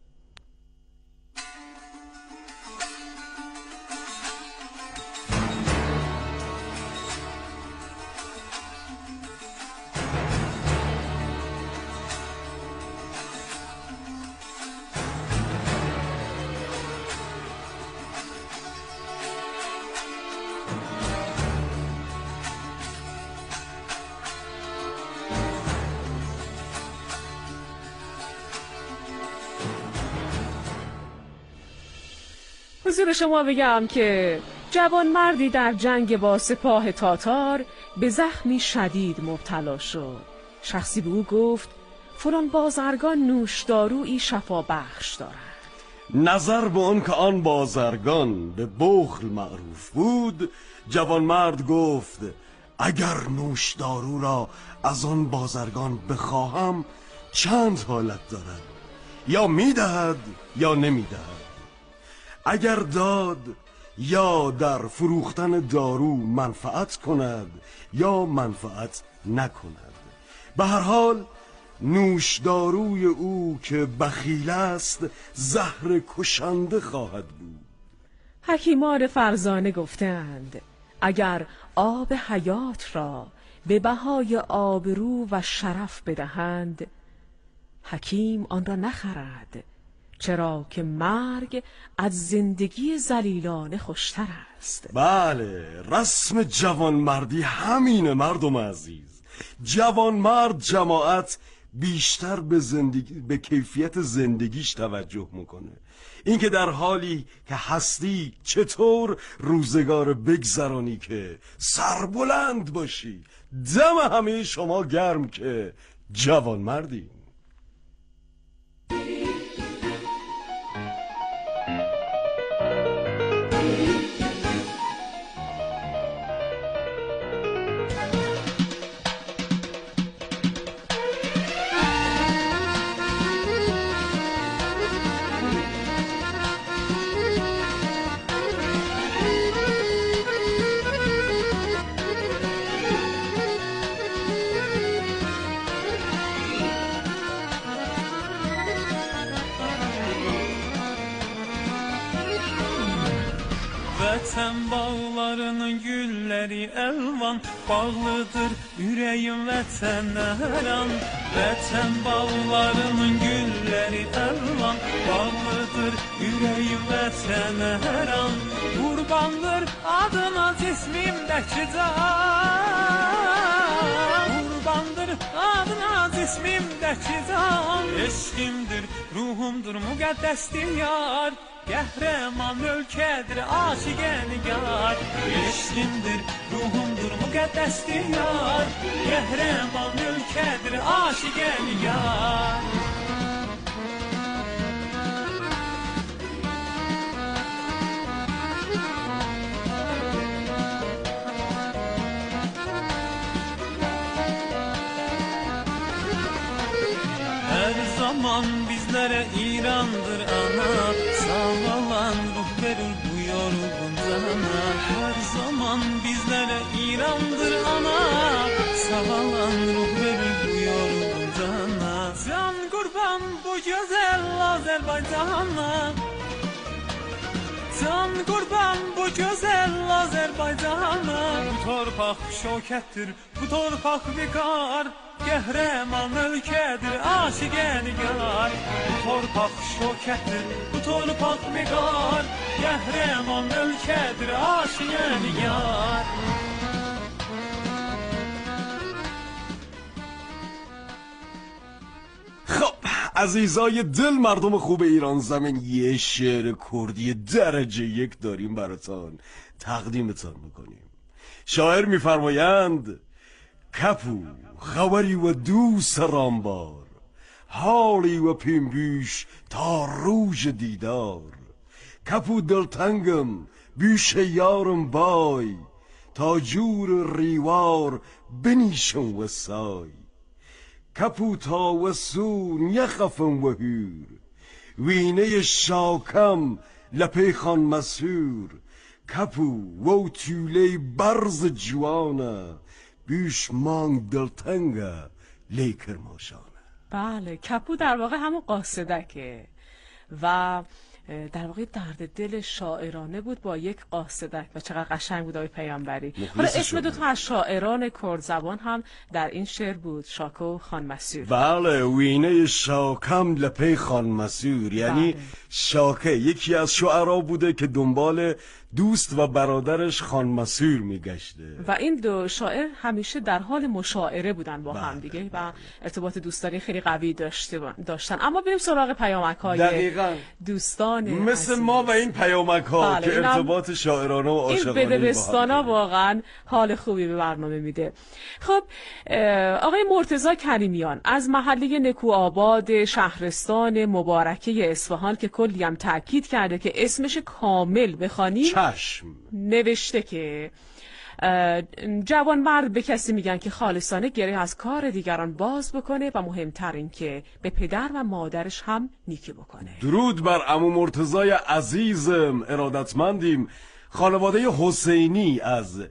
S5: حضور شما بگم که جوانمردی در جنگ با سپاه تاتار به زخمی شدید مبتلا شد. شخصی به او گفت فلان بازرگان نوشدارویی شفا بخش دارد.
S4: نظر به آن که آن بازرگان به بخل معروف بود، جوانمرد گفت اگر نوشدارو را از آن بازرگان بخواهم چند حالت دارد، یا میدهد یا نمیدهد. اگر داد یا در فروختن دارو منفعت کند یا منفعت نکند. به هر حال نوشداروی او که بخیل است زهر کشنده خواهد بود.
S5: حکیمان فرزانه گفتند اگر آب حیات را به بهای آبرو و شرف بدهند، حکیم آن را نخرد، چرا که مرگ از زندگی ذلیلانه خوشتر است.
S4: بله، رسم جوانمردی همینه مردم عزیز. جوانمرد جماعت بیشتر به کیفیت زندگیش توجه میکنه. اینکه در حالی که هستی چطور روزگار بگذرانی که سربلند باشی. دم همه شما گرم که جوانمردی.
S3: Vətən bağlarının gülləri əlvan, bağlıdır ürəyim vətənə hər an. Vətən bağlarının gülləri əlvan, bağlıdır ürəyim vətənə hər an. Qurbandır adına cismimdəki can, kurbandır adın az ismimdeki can. Eşkimdir, ruhumdur, muqəddəsdir yar. Qəhrəman ölkədir, aşiqə nigar. Eşkimdir, ruhumdur, muqəddəsdir yar. Qəhrəman ölkədir, aşiqə nigar. Zaman bizlere İran'dır ana, sağ olan ruh verir bu yorgun cana. Her zaman bizlere İran'dır ana, sağ olan ruh verir bu yorgun cana. Can kurban bu güzel Azerbaycan'a, can kurban bu güzel Azerbaycan'a. Bu torpaq şökətdir, bu torpaq viqar. Qəhrəman ölkədir, aşiqə nigar. Bu torpaq şökətdir, bu torpaq viqar. Qəhrəman ölkədir, aşiqə nigar.
S4: خب عزیزای دل، مردم خوب ایران زمین، یه شعر کردی درجه یک داریم براتان تقدیمتان میکنیم. شاعر میفرمایند: کپو خبری و دوست رامبار، حالی و پیمبیش تا روز دیدار. کپو دلتنگم بیش یارم بای، تا جور ریوار بنیشم و سای. کپو تا و سون یخفم و هور، وینه شاکم لپی خان مسهور. کپو و توله برز جوانه، بیش مانگ دلتنگه لیکر ماشانه.
S5: بله، کپو در واقع همون قاصدکه و در واقع درد دل شاعرانه بود با یک قاصدک و چقدر قشنگ بود آقای پیامبری. حالا اسم دو تا از شاعران کرد زبان هم در این شعر بود، شاکو خان مسعود.
S4: بله، وینه شاکم لپی خان مسعود، یعنی شاکه یکی از شعرا بوده که دنبال دوست و برادرش خان مسعود میگشته
S5: و این دو شاعر همیشه در حال مشاعره بودن با هم دیگه و ارتباط دوستانه خیلی قوی داشتن. اما بریم سراغ پیامک‌های دوستان
S4: مثل ما و این پیامک‌ها که ارتباط شاعرانه و عاشقانه
S5: این بدبستانا واقعا حال خوبی به برنامه میده. خب آقای مرتضی کریمیان از محله نکوآباد شهرستان مبارکه اصفهان که کلی هم تاکید کرده که اسمش کامل بخوانی نوشته که جوان مرد به کسی میگن که خالصانه گره از کار دیگران باز بکنه و مهمتر این که به پدر و مادرش هم نیکی بکنه.
S4: درود بر عمو مرتضای عزیزم، ارادتمندیم. خانواده حسینی از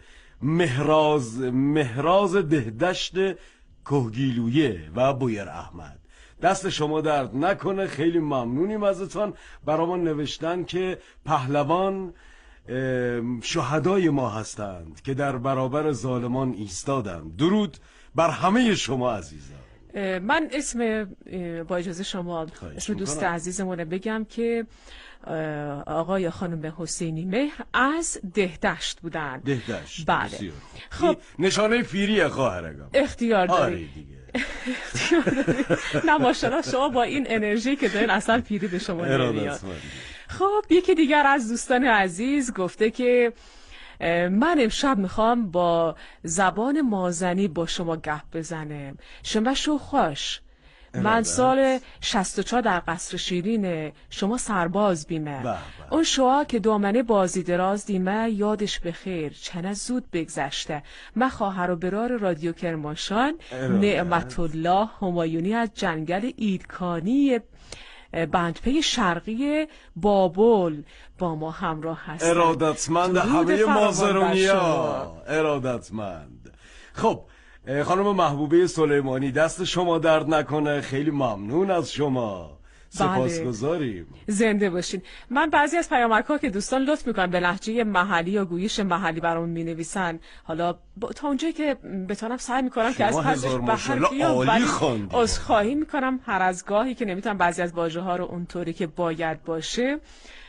S4: مهراز دهدشت کهگیلویه و بویر احمد، دست شما درد نکنه، خیلی ممنونیم ازتان. برامون نوشتن که پهلوان شهدای ما هستند که در برابر ظالمان ایستادند. درود بر همه شما عزیزان.
S5: من اسم با اجازه شما اسم دوست عزیزمونه بگم که آقای خانم حسینی مهر از دهدشت بودن.
S4: دهدشت،
S5: بله.
S4: خب نشانه پیریه خواهرگم.
S5: اختیار داری دیگه. نه ماشاءالله شما با این انرژی که دارین اصلا پیری به شما نمیاد. خب یکی دیگر از دوستان عزیز گفته که من امشب میخوام با زبان مازنی با شما گپ بزنم. شما شو خوش. من سال 64 در قصر شیرین شما سرباز بیمه. اون شما که دامنه بازی دراز دیمه یادش بخیر چنه زود بگذشته. من خواهر و برار رادیو کرمانشاه نعمت الله همایونی از جنگل ایدکانی بندپی شرقی بابل با ما همراه هستن.
S4: ارادتمند همه مازرونیا، ارادتمند. خب خانم محبوبه سلیمانی، دست شما درد نکنه، خیلی ممنون از شما، سپاسگزاریم.
S5: زنده باشین. من بعضی از پیامک‌ها که دوستان لطف میکنن به لهجه محلی یا گویش محلی برامون مینویسن، حالا تا اونجایی که بتونم سعی میکنم که از پسش بهر بیام، عذرخواهی میکنم هر از گاهی که نمیتونم بعضی از واژه‌ها رو اونطوری که باید باشه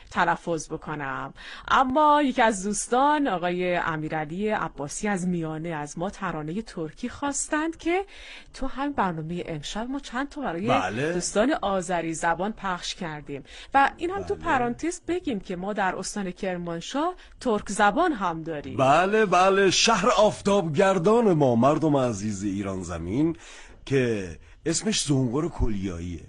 S5: تلفظ بکنم. اما یکی از دوستان آقای امیرعلی عباسی از میانه از ما ترانه ترکی خواستند که تو هم برنامه امشب ما چند تا برای دوستان آذری زبان پخش کردیم و این هم تو پرانتز بگیم که ما در استان کرمانشاه ترک زبان هم داریم.
S4: بله شهر آفتابگردان ما، مردم عزیز ایران زمین، که اسمش زنگور کلیاییه،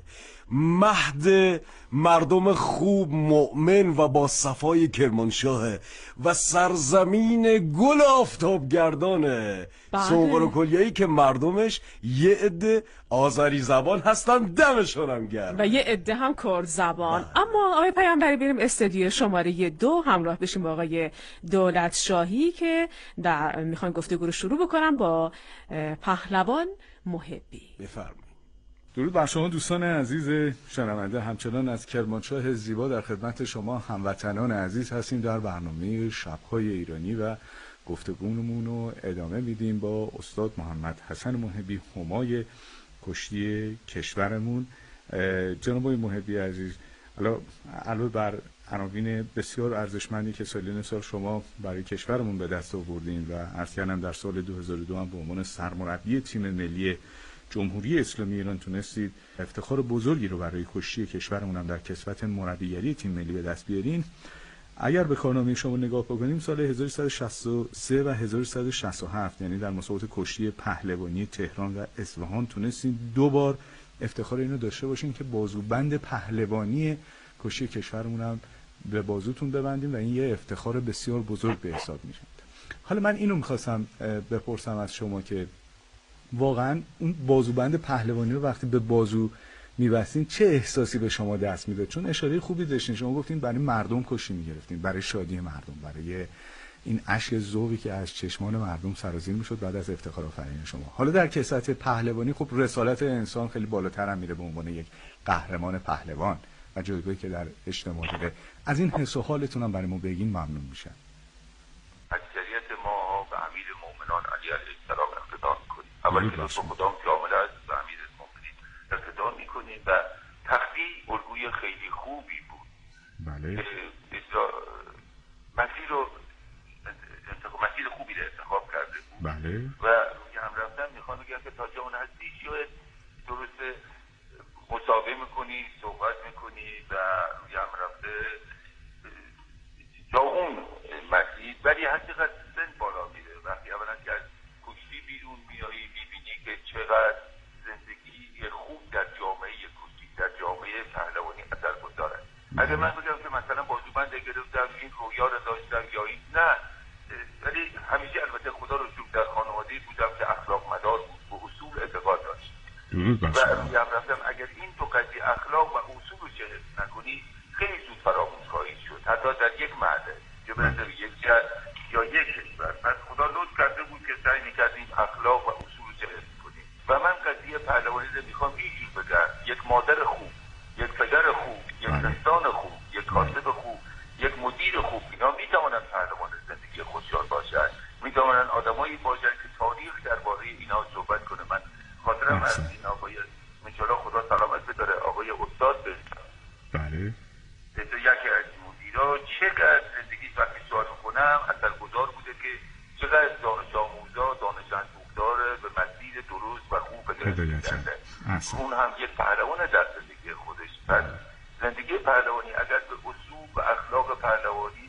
S4: مهد مردم خوب مؤمن و با صفای کرمانشاه و سرزمین گل آفتابگردانه. زنگور کلیایی که مردمش یه عده آذری زبان هستن، دمشون هم گرم،
S5: و یه عده هم کرد زبان. اما آقای پیامبری بریم استودیو شماره 2 همراه بشیم با آقای دولت شاهی که میخوان گفتگو رو شروع بکنم با پهلوان محبی.
S4: بفرمایید.
S9: درود بر شما دوستان عزیز شنونده، همچنان از کرمانشاه زیبا در خدمت شما هموطنان عزیز هستیم در برنامه شب‌های ایرانی و گفتگومون رو ادامه میدیم با استاد محمد حسن محبی، همای کشتی کشورمون. جناب محبی عزیز، علاوه بر عناوین بسیار ارزشمندی که سالین سال شما برای کشورمون به دست آوردین و عرض کردم در سال 2002 هم به عنوان سرمربی تیم ملی جمهوری اسلامی ایران تونستید افتخار بزرگی رو برای کشتی کشورمون هم در کسوت مربیگری تیم ملی به دست بیارین. اگر به کارنامه شما نگاه بکنیم، سال 1163 و 1167 یعنی در مسابقات کشتی پهلوانی تهران و اصفهان تونستید 2 بار افتخار اینو داشته باشین که بازوبند پهلوانی کشتی کشورمون هم به بازوتون ببندیم و این یه افتخار بسیار بزرگ به حساب میشه. حالا من اینو می‌خواستم بپرسم از شما که واقعا اون بازوبند پهلوانی رو وقتی به بازو می‌بستین چه احساسی به شما دست میداد؟ چون اشاره خوبی داشتین، شما گفتین برای مردم کشتی می‌گرفتین، برای شادی مردم، برای این اشک ذوقی که از چشمان مردم سرازیر می‌شد بعد از افتخار آفرین شما. حالا در کسوت پهلوانی خب رسالت انسان خیلی بالاتر هم میره به عنوان یک قهرمان پهلوان و جایگاهی که در اجتماع داره. از این حس و حالتون هم برای ما بگین ممنون میشم.
S10: اکثریت ما به امیر مومنان علی علیه السلام اقتدا می‌کنیم. اول که به خدا کامل است به امیر مومنین اقتدا می‌کنیم و تختی الگوی خیلی خوبی بود.
S9: بله.
S10: مسیر خوبی رو انتخاب کرده بود.
S9: بله.
S10: و روی هم رفتن میخوام بگم که تا جا اون هستی درست مصاحبه میکنی، صحبت میکنی و روی هم رفته تا اون مسیر، ولی هر چقدر سن بالا میره وقتی اولا که از کشتی بیرون میایی میبینی که چقدر زندگی خوب در جامعه کشتی، در جامعه پهلوانی اثرگذار است. اگر من بگم که مثلا بازوبند گرفتم این رویا رو داشتم یا این نه، ولی همیشه البته خدا رو شکر در خانواده بودم که اخلاق مدار بود، به اصول اعتقاد داشت و روی هم رفتم. اگر این تو قضیه اخلاق و اصول رو حفظ نکنی خیلی زود فراموش خواهی شد، حتی در یک معده که برسه به یک جد یا یک کشور. پس خدا لطف کرده بود که سعی میکردیم اخلاق و اصول رو حفظ کنیم و من قضیه پهلوانی رو میخوام اینجور بگم: یک مادر خوب، یک پدر خوب، یک انسان خوب، یک کاسب خوب، یک مدیر خوب، اینا میتوانند پهلوان زندگی خوشحال باشند، میتوانند آدمایی باشند که تاریخ درباره اینا صحبت کنه. من خاطرم از این آقای انشالله خدا سلامت بداره، آقای استاد بزن
S9: بله
S10: یکی از مدیرا چقدر زندگی وقتی سوال کنم اثرگذار بوده که چقدر دانش آموزا، دانش اندوخدار به مسیر درست و خوب هدایت کرده. اون هم یک پهلوان در زندگی خودش. پس زندگی پهلوانی اگر به اصول و اخلاق پهلوانی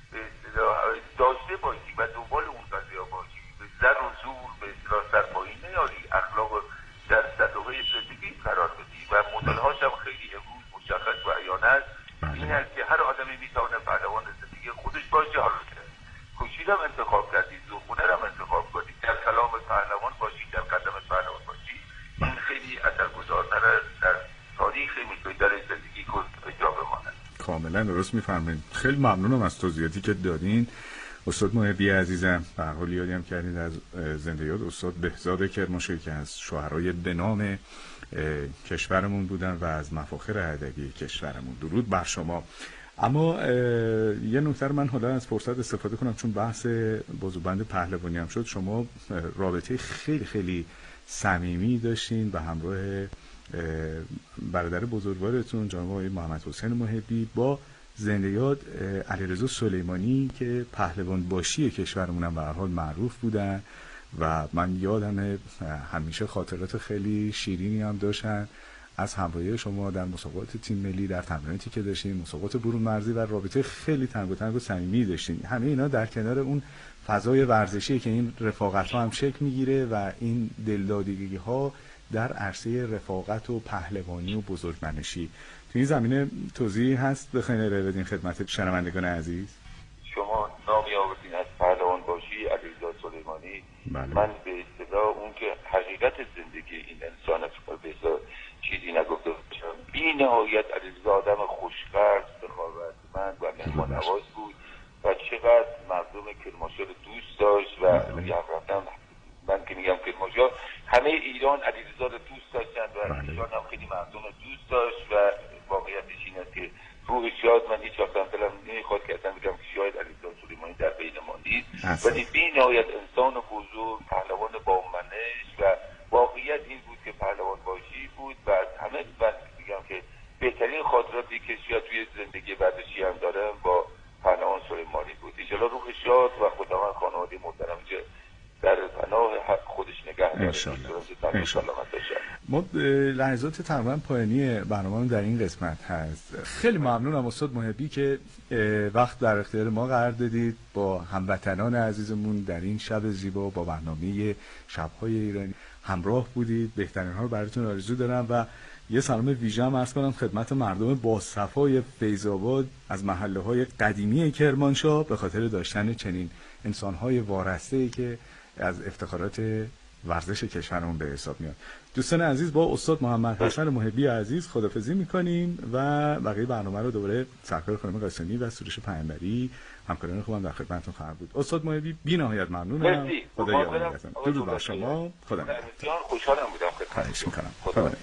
S10: داشته باشی و دنبال اون قضیه باشی، به زر و زور به اصطلاح سرپایی نیاری، اخلاق در سطوحه زندگی قرار بدی و مدل‌هاش هم خیلی امروز مشخص و عیان است. این است که هر آدمی میتونه پهلوان زندگی خودش باشه. حالا کشتی هم انتخاب کردی، زورخونه هم انتخاب کردی، در کلام پهلوان باشی، در قدم پهلوان باشی، این خیلی اثرگذارتر در تاریخ میتونه در زندگی جا بماند.
S9: کاملا درست میفرمایید. خیلی ممنونم از توضیحاتی که دادین استاد محبی عزیزم. به هر حال یادی هم کردید از زنده یاد استاد بهزاد کرمانشاهی که از شاعرای به نام کشورمون بودن و از مفاخر ادبی کشورمون. درود بر شما. اما یه نکته من حالا از فرصت استفاده کنم چون بحث بازوبند پهلوانی هم شد. شما رابطه خیلی خیلی صمیمی داشتین به همراه برادر بزرگوارتون جناب آقای محمد حسین محبی با زنده یاد علیرضا سلیمانی که پهلوان باشی کشورمون هم به هر حال معروف بودن و من یادمه همیشه خاطرات خیلی شیرینی هم داشتن از همراهی شما در مسابقات تیم ملی، در تمریناتی که داشتیم، مسابقات برون مرزی و رابطه خیلی تنگ و صمیمی داشتیم. همه اینا در کنار اون فضای ورزشی که این رفاقت‌ها هم شکل میگیره و این دلدادگی‌ها در عرصه رفاقت و پهلوانی و بزرگمنشی. تو این زمینه توضیح هست بخواین ارائه بدین خدمت شنوندگان عزیز؟
S10: شما نامی آوردین از پهلوان باشی علیرضا سلیمانی.
S9: بله.
S10: من به اصطلاح اون که حقیقت زندگی این انسان به اصطلاح چیزی نگفته باشم، بی نهایت علیرضا آدم خوشقرض، سخاوتمند و مهمان نواز بود و چقدر مردم کرمانشاه رو دوست داشت و من که میگم کرمانشاه همه ایران علیرضا رو دوست داشتن و ایران هم خیلی مردم رو دوست داشت و واقعیتش این است که روح شاد، من هیچ وقت دلم نمیخواد که اصلا بگم که شاید علیرضا سلیمانی در بین ما نیست، ولی بی نهایت انسان بزرگ، پهلوان با منش و واقعیت این بود که پهلوان باشی بود و از همه من میگم که بهترین خاطراتی که شاید توی زندگی ورزشی هم دارم با پهلوان سلیمانی بود. ان شاءالله روح شاد و خداوند خانواده محترم که در پناه خودش نگه داره.
S9: ما لحظات تقریبا پایانی برنامه در این قسمت هست. خیلی ممنونم استاد محبی که وقت در اختیار ما قرار دادید، با هموطنان عزیزمون در این شب زیبا با برنامه شب‌های ایرانی همراه بودید. بهترین ها رو براتون آرزو دارم و یه سلام ویژه هم عرض کنم خدمت مردم با صفای فیض‌آباد از محله‌های قدیمی کرمانشاه به خاطر داشتن چنین انسان‌های وارسته‌ای که از افتخارات ورزش کشورمون به حساب میاد. دوستان عزیز، با استاد محمد حسن محبی عزیز خداحافظی میکنیم و بقیه برنامه رو دوباره سرکار خانم قاسمی و سروش پیامبری همکاران خوبم در خدمتتون خواهد بود. استاد محبی بی نهایت ممنونم. خدا یارتون. درود بر شما. خدا نگهدار.
S10: خوشحالم بودم خدمتتون.
S9: خواهش میکنم. خدا نگهدار.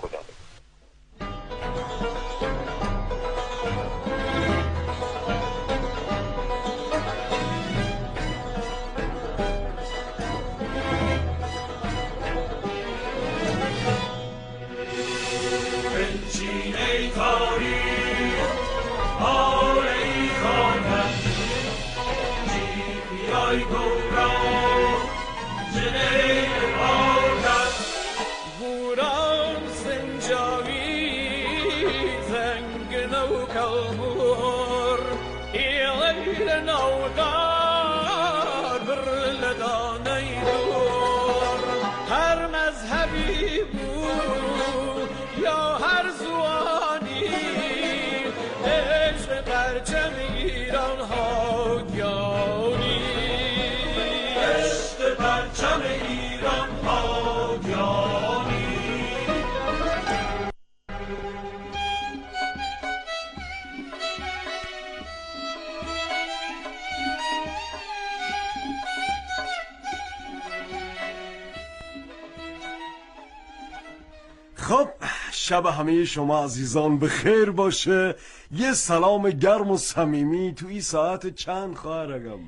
S4: خب شب همه شما عزیزان به خیر باشه. یه سلام گرم و صمیمی توی ساعت چند خواهرگم؟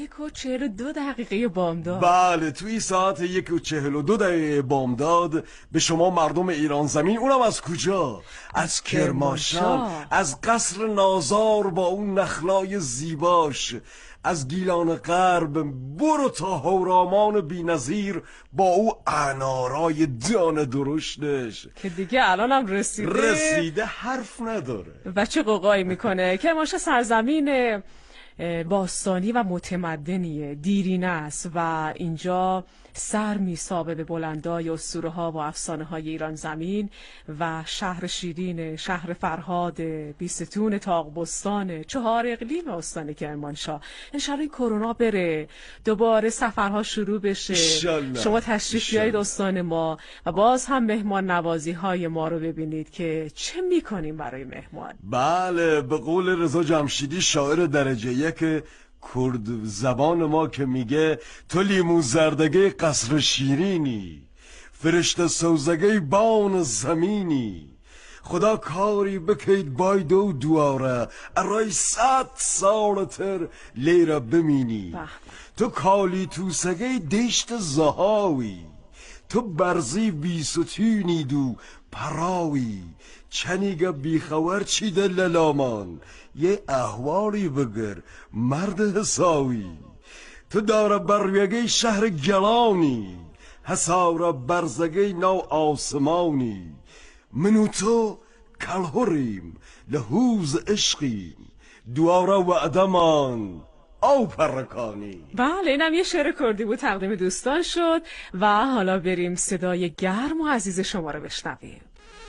S5: 1:42 بامداد.
S4: بله توی ساعت 1:42 بامداد به شما مردم ایران زمین، اونم از کجا؟ از کرمانشاه، از قصر نازار با اون نخلای زیباش، از گیلان غرب برو تا هورامان بی‌نظیر با او انارای دانه درشتش
S5: که دیگه الانم رسیده
S4: حرف نداره.
S5: بچه قوقایی میکنه. کرمانشاه سرزمین باستانی و متمدنیه، دیرینه است و اینجا سر میسابه به بلندای اسطوره‌ها و افسانه‌های ایران زمین و شهر شیرین، شهر فرهاد، بیستون، تاقبستان، 4 اقلیم استان کرمانشاه. انشالله این کرونا بره، دوباره سفرها شروع بشه، شما تشریف بیارید استان ما و باز هم مهمان نوازی های ما رو ببینید که چه میکنیم برای مهمان.
S4: بله به قول رضا جمشیدی شاعر درجه 1 کرد زبان ما که میگه تو لیمو زردگی قصر شیرینی، فرشته سوزگی بان زمینی، خدا کاری بکید باید و دواره ارای 100 سال تر لیره بمینی. تو کالی توسگی دشت زهاوی، تو برزی بیستونی دو پراوی، چنیگه بیخور چیده للامان، یه احوالی بگر مرد حساوی. تو داره برویگه شهر گلانی، حساره برزگه نو آسمانی. منو تو کلهوریم لحوز عشقیم، دواره و ادمان او پرکانی.
S5: بله اینم یه شعر کردی بود تقدیم دوستان شد و حالا بریم صدای گرم و عزیز شما رو بشنویم.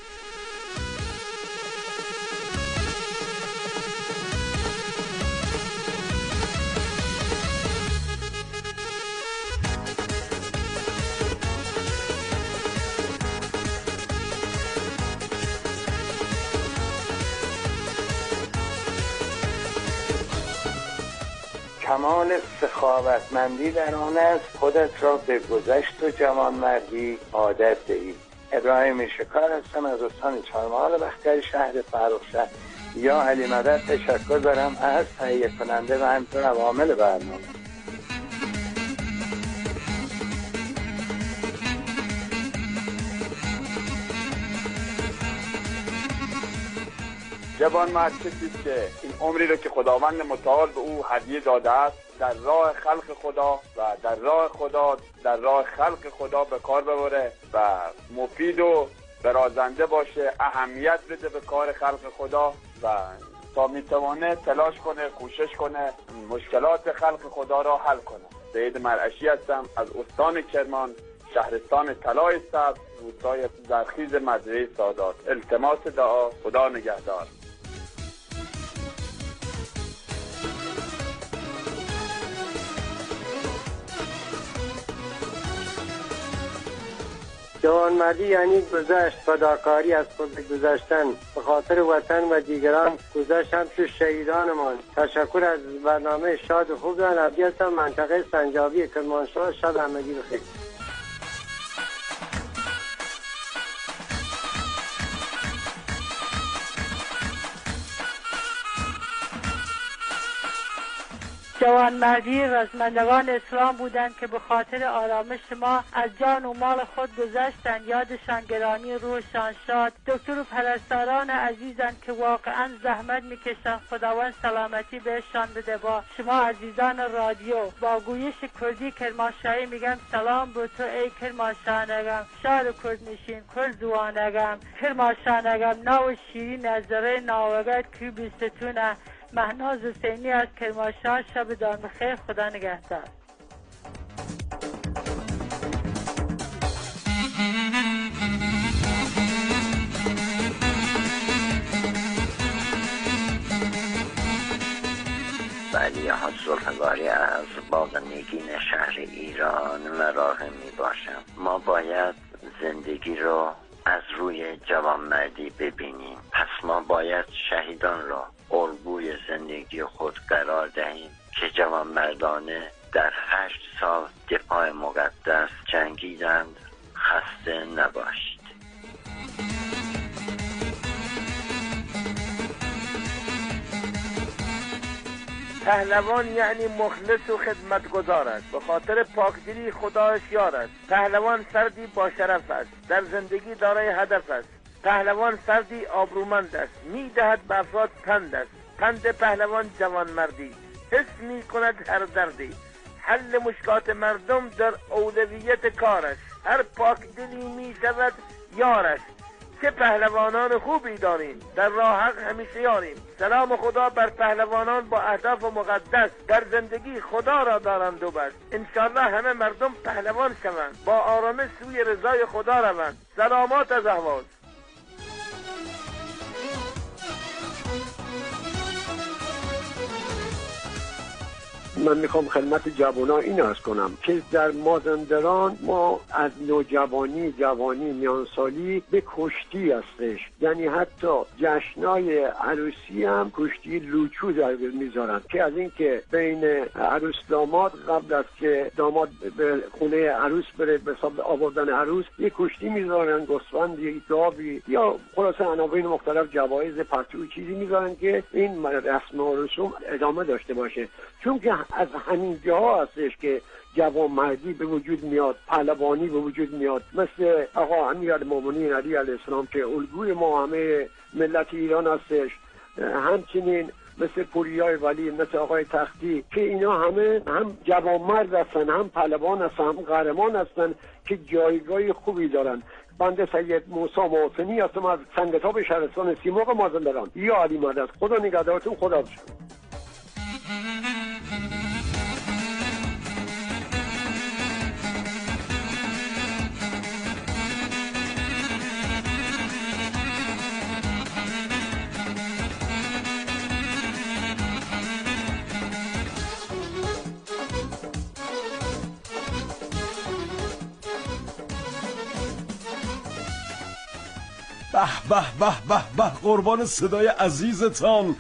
S16: کمال سخاوتمندی در آن است خودت را به گذشت و جوانمردی عادت دهی. ابراهیم شکار هستم از استان چهارمحال بختیاری شهر فرخ‌شهر. یا علی مدد تشکر دارم از تهیه کننده و همینطور عوامل برنامه.
S15: جوان مرد کسی که این عمری رو که خداوند متعال به او هدیه داده است در راه خلق خدا و در راه خلق خدا به کار ببره و مفید و برازنده باشه، اهمیت بده به کار خلق خدا و تا میتوانه تلاش کنه، کوشش کنه مشکلات خلق خدا را حل کنه. سید مرعشی هستم از استان کرمان، شهرستان طلای سبز، روستای زرخیز مزرعه سادات. التماس دعا. خدا نگهدار.
S16: جوانمردی یعنی گذشت، فداکاری از خود گذشتن به خاطر وطن و دیگران. گذشت همچون شهیدانمان. تشکر از برنامه شاد و خوب دارن. عبدی هستم، منطقه سنجابی کرمانشاه. شب همگی بخیر.
S20: جوانمردی رزمندگان اسلام بودند که به خاطر آرامش ما از جان و مال خود گذشتند. یادشان گرامی، روحشان شاد. دکتر و پرستاران عزیزند که واقعا زحمت میکشند. خداوند سلامتی بهشان بده. با شما عزیزان رادیو با گویش کردی کرمانشاهی میگم سلام به تو ای کرمانشاهنگم، شار کرد نشین کرد زوانگم، کرمانشاهنگم نو شیرین نظره ناوگت کی بیستونه. مهناز حسینی از کرمانشاه. شبتان بخیر. خدا نگهدار.
S21: ولی زلفگاری از باغ نگین شهر ایران مراهم می باشم. ما باید زندگی رو از روی جوانمردی ببینیم. پس ما باید شهیدان را الگوی زندگی خود قرار دهیم که جوانمردانه در 8 سال دفاع مقدس جنگیدند. خسته نباشید.
S15: پهلوان یعنی مخلص و خدمتگزار است، به خاطر پاکدلی خدایش یار است. پهلوان فردی با شرف است، در زندگی دارای هدف است. پهلوان فردی آبرومند است، میدهد به افراد پند است. پند پهلوان جوانمردی، حس می کند هر دردی. حل مشکلات مردم در اولویت کارش، هر پاکدلی می شود یارش. چه پهلوانان خوبی داریم، در راه حق همیشه یاریم. سلام خدا بر پهلوانان با اهداف مقدس، در زندگی خدا را دارند و بس. انشالله همه مردم پهلوان شوند، با آرامش سوی رضای خدا روند. سلامات از اهواز.
S22: من میخوام خدمت جوانان این عرض کنم که در مازندران ما از نوجوانی، جوانی، میانسالی به کشتی هستش. یعنی حتی جشنای عروسی هم کشتی لوچو در میذارن که از این که بین عروس داماد قبل از که داماد به خونه عروس بره به حساب آوردن عروس یه کشتی میذارن، گوسفندی، گاوی یا خلاصه عناوین مختلف، جوایز، پرتو، چیزی میذارن که این رسم و رسوم ادامه داشته باشه. چون که از همین جاها هستش که جوانمردی به وجود میاد، پهلوانی به وجود میاد، مثل آقا امیرالمومنین علی علیه السلام که الگوی ما همه ملت ایران هستش، همچنین مثل پوریای ولی، مثل آقای تختی که اینا همه هم جوانمرد هستن، هم پهلوان هستن، هم قهرمان هستن که جایگاه خوبی دارن. بنده سید موسی محسنی هستم از سنگتاب شهرستان سیمرغ مازندران. یا علی مدد، خدا نگهدارتون، خدا باشد.
S4: به به به به به، قربان صدای عزیزتان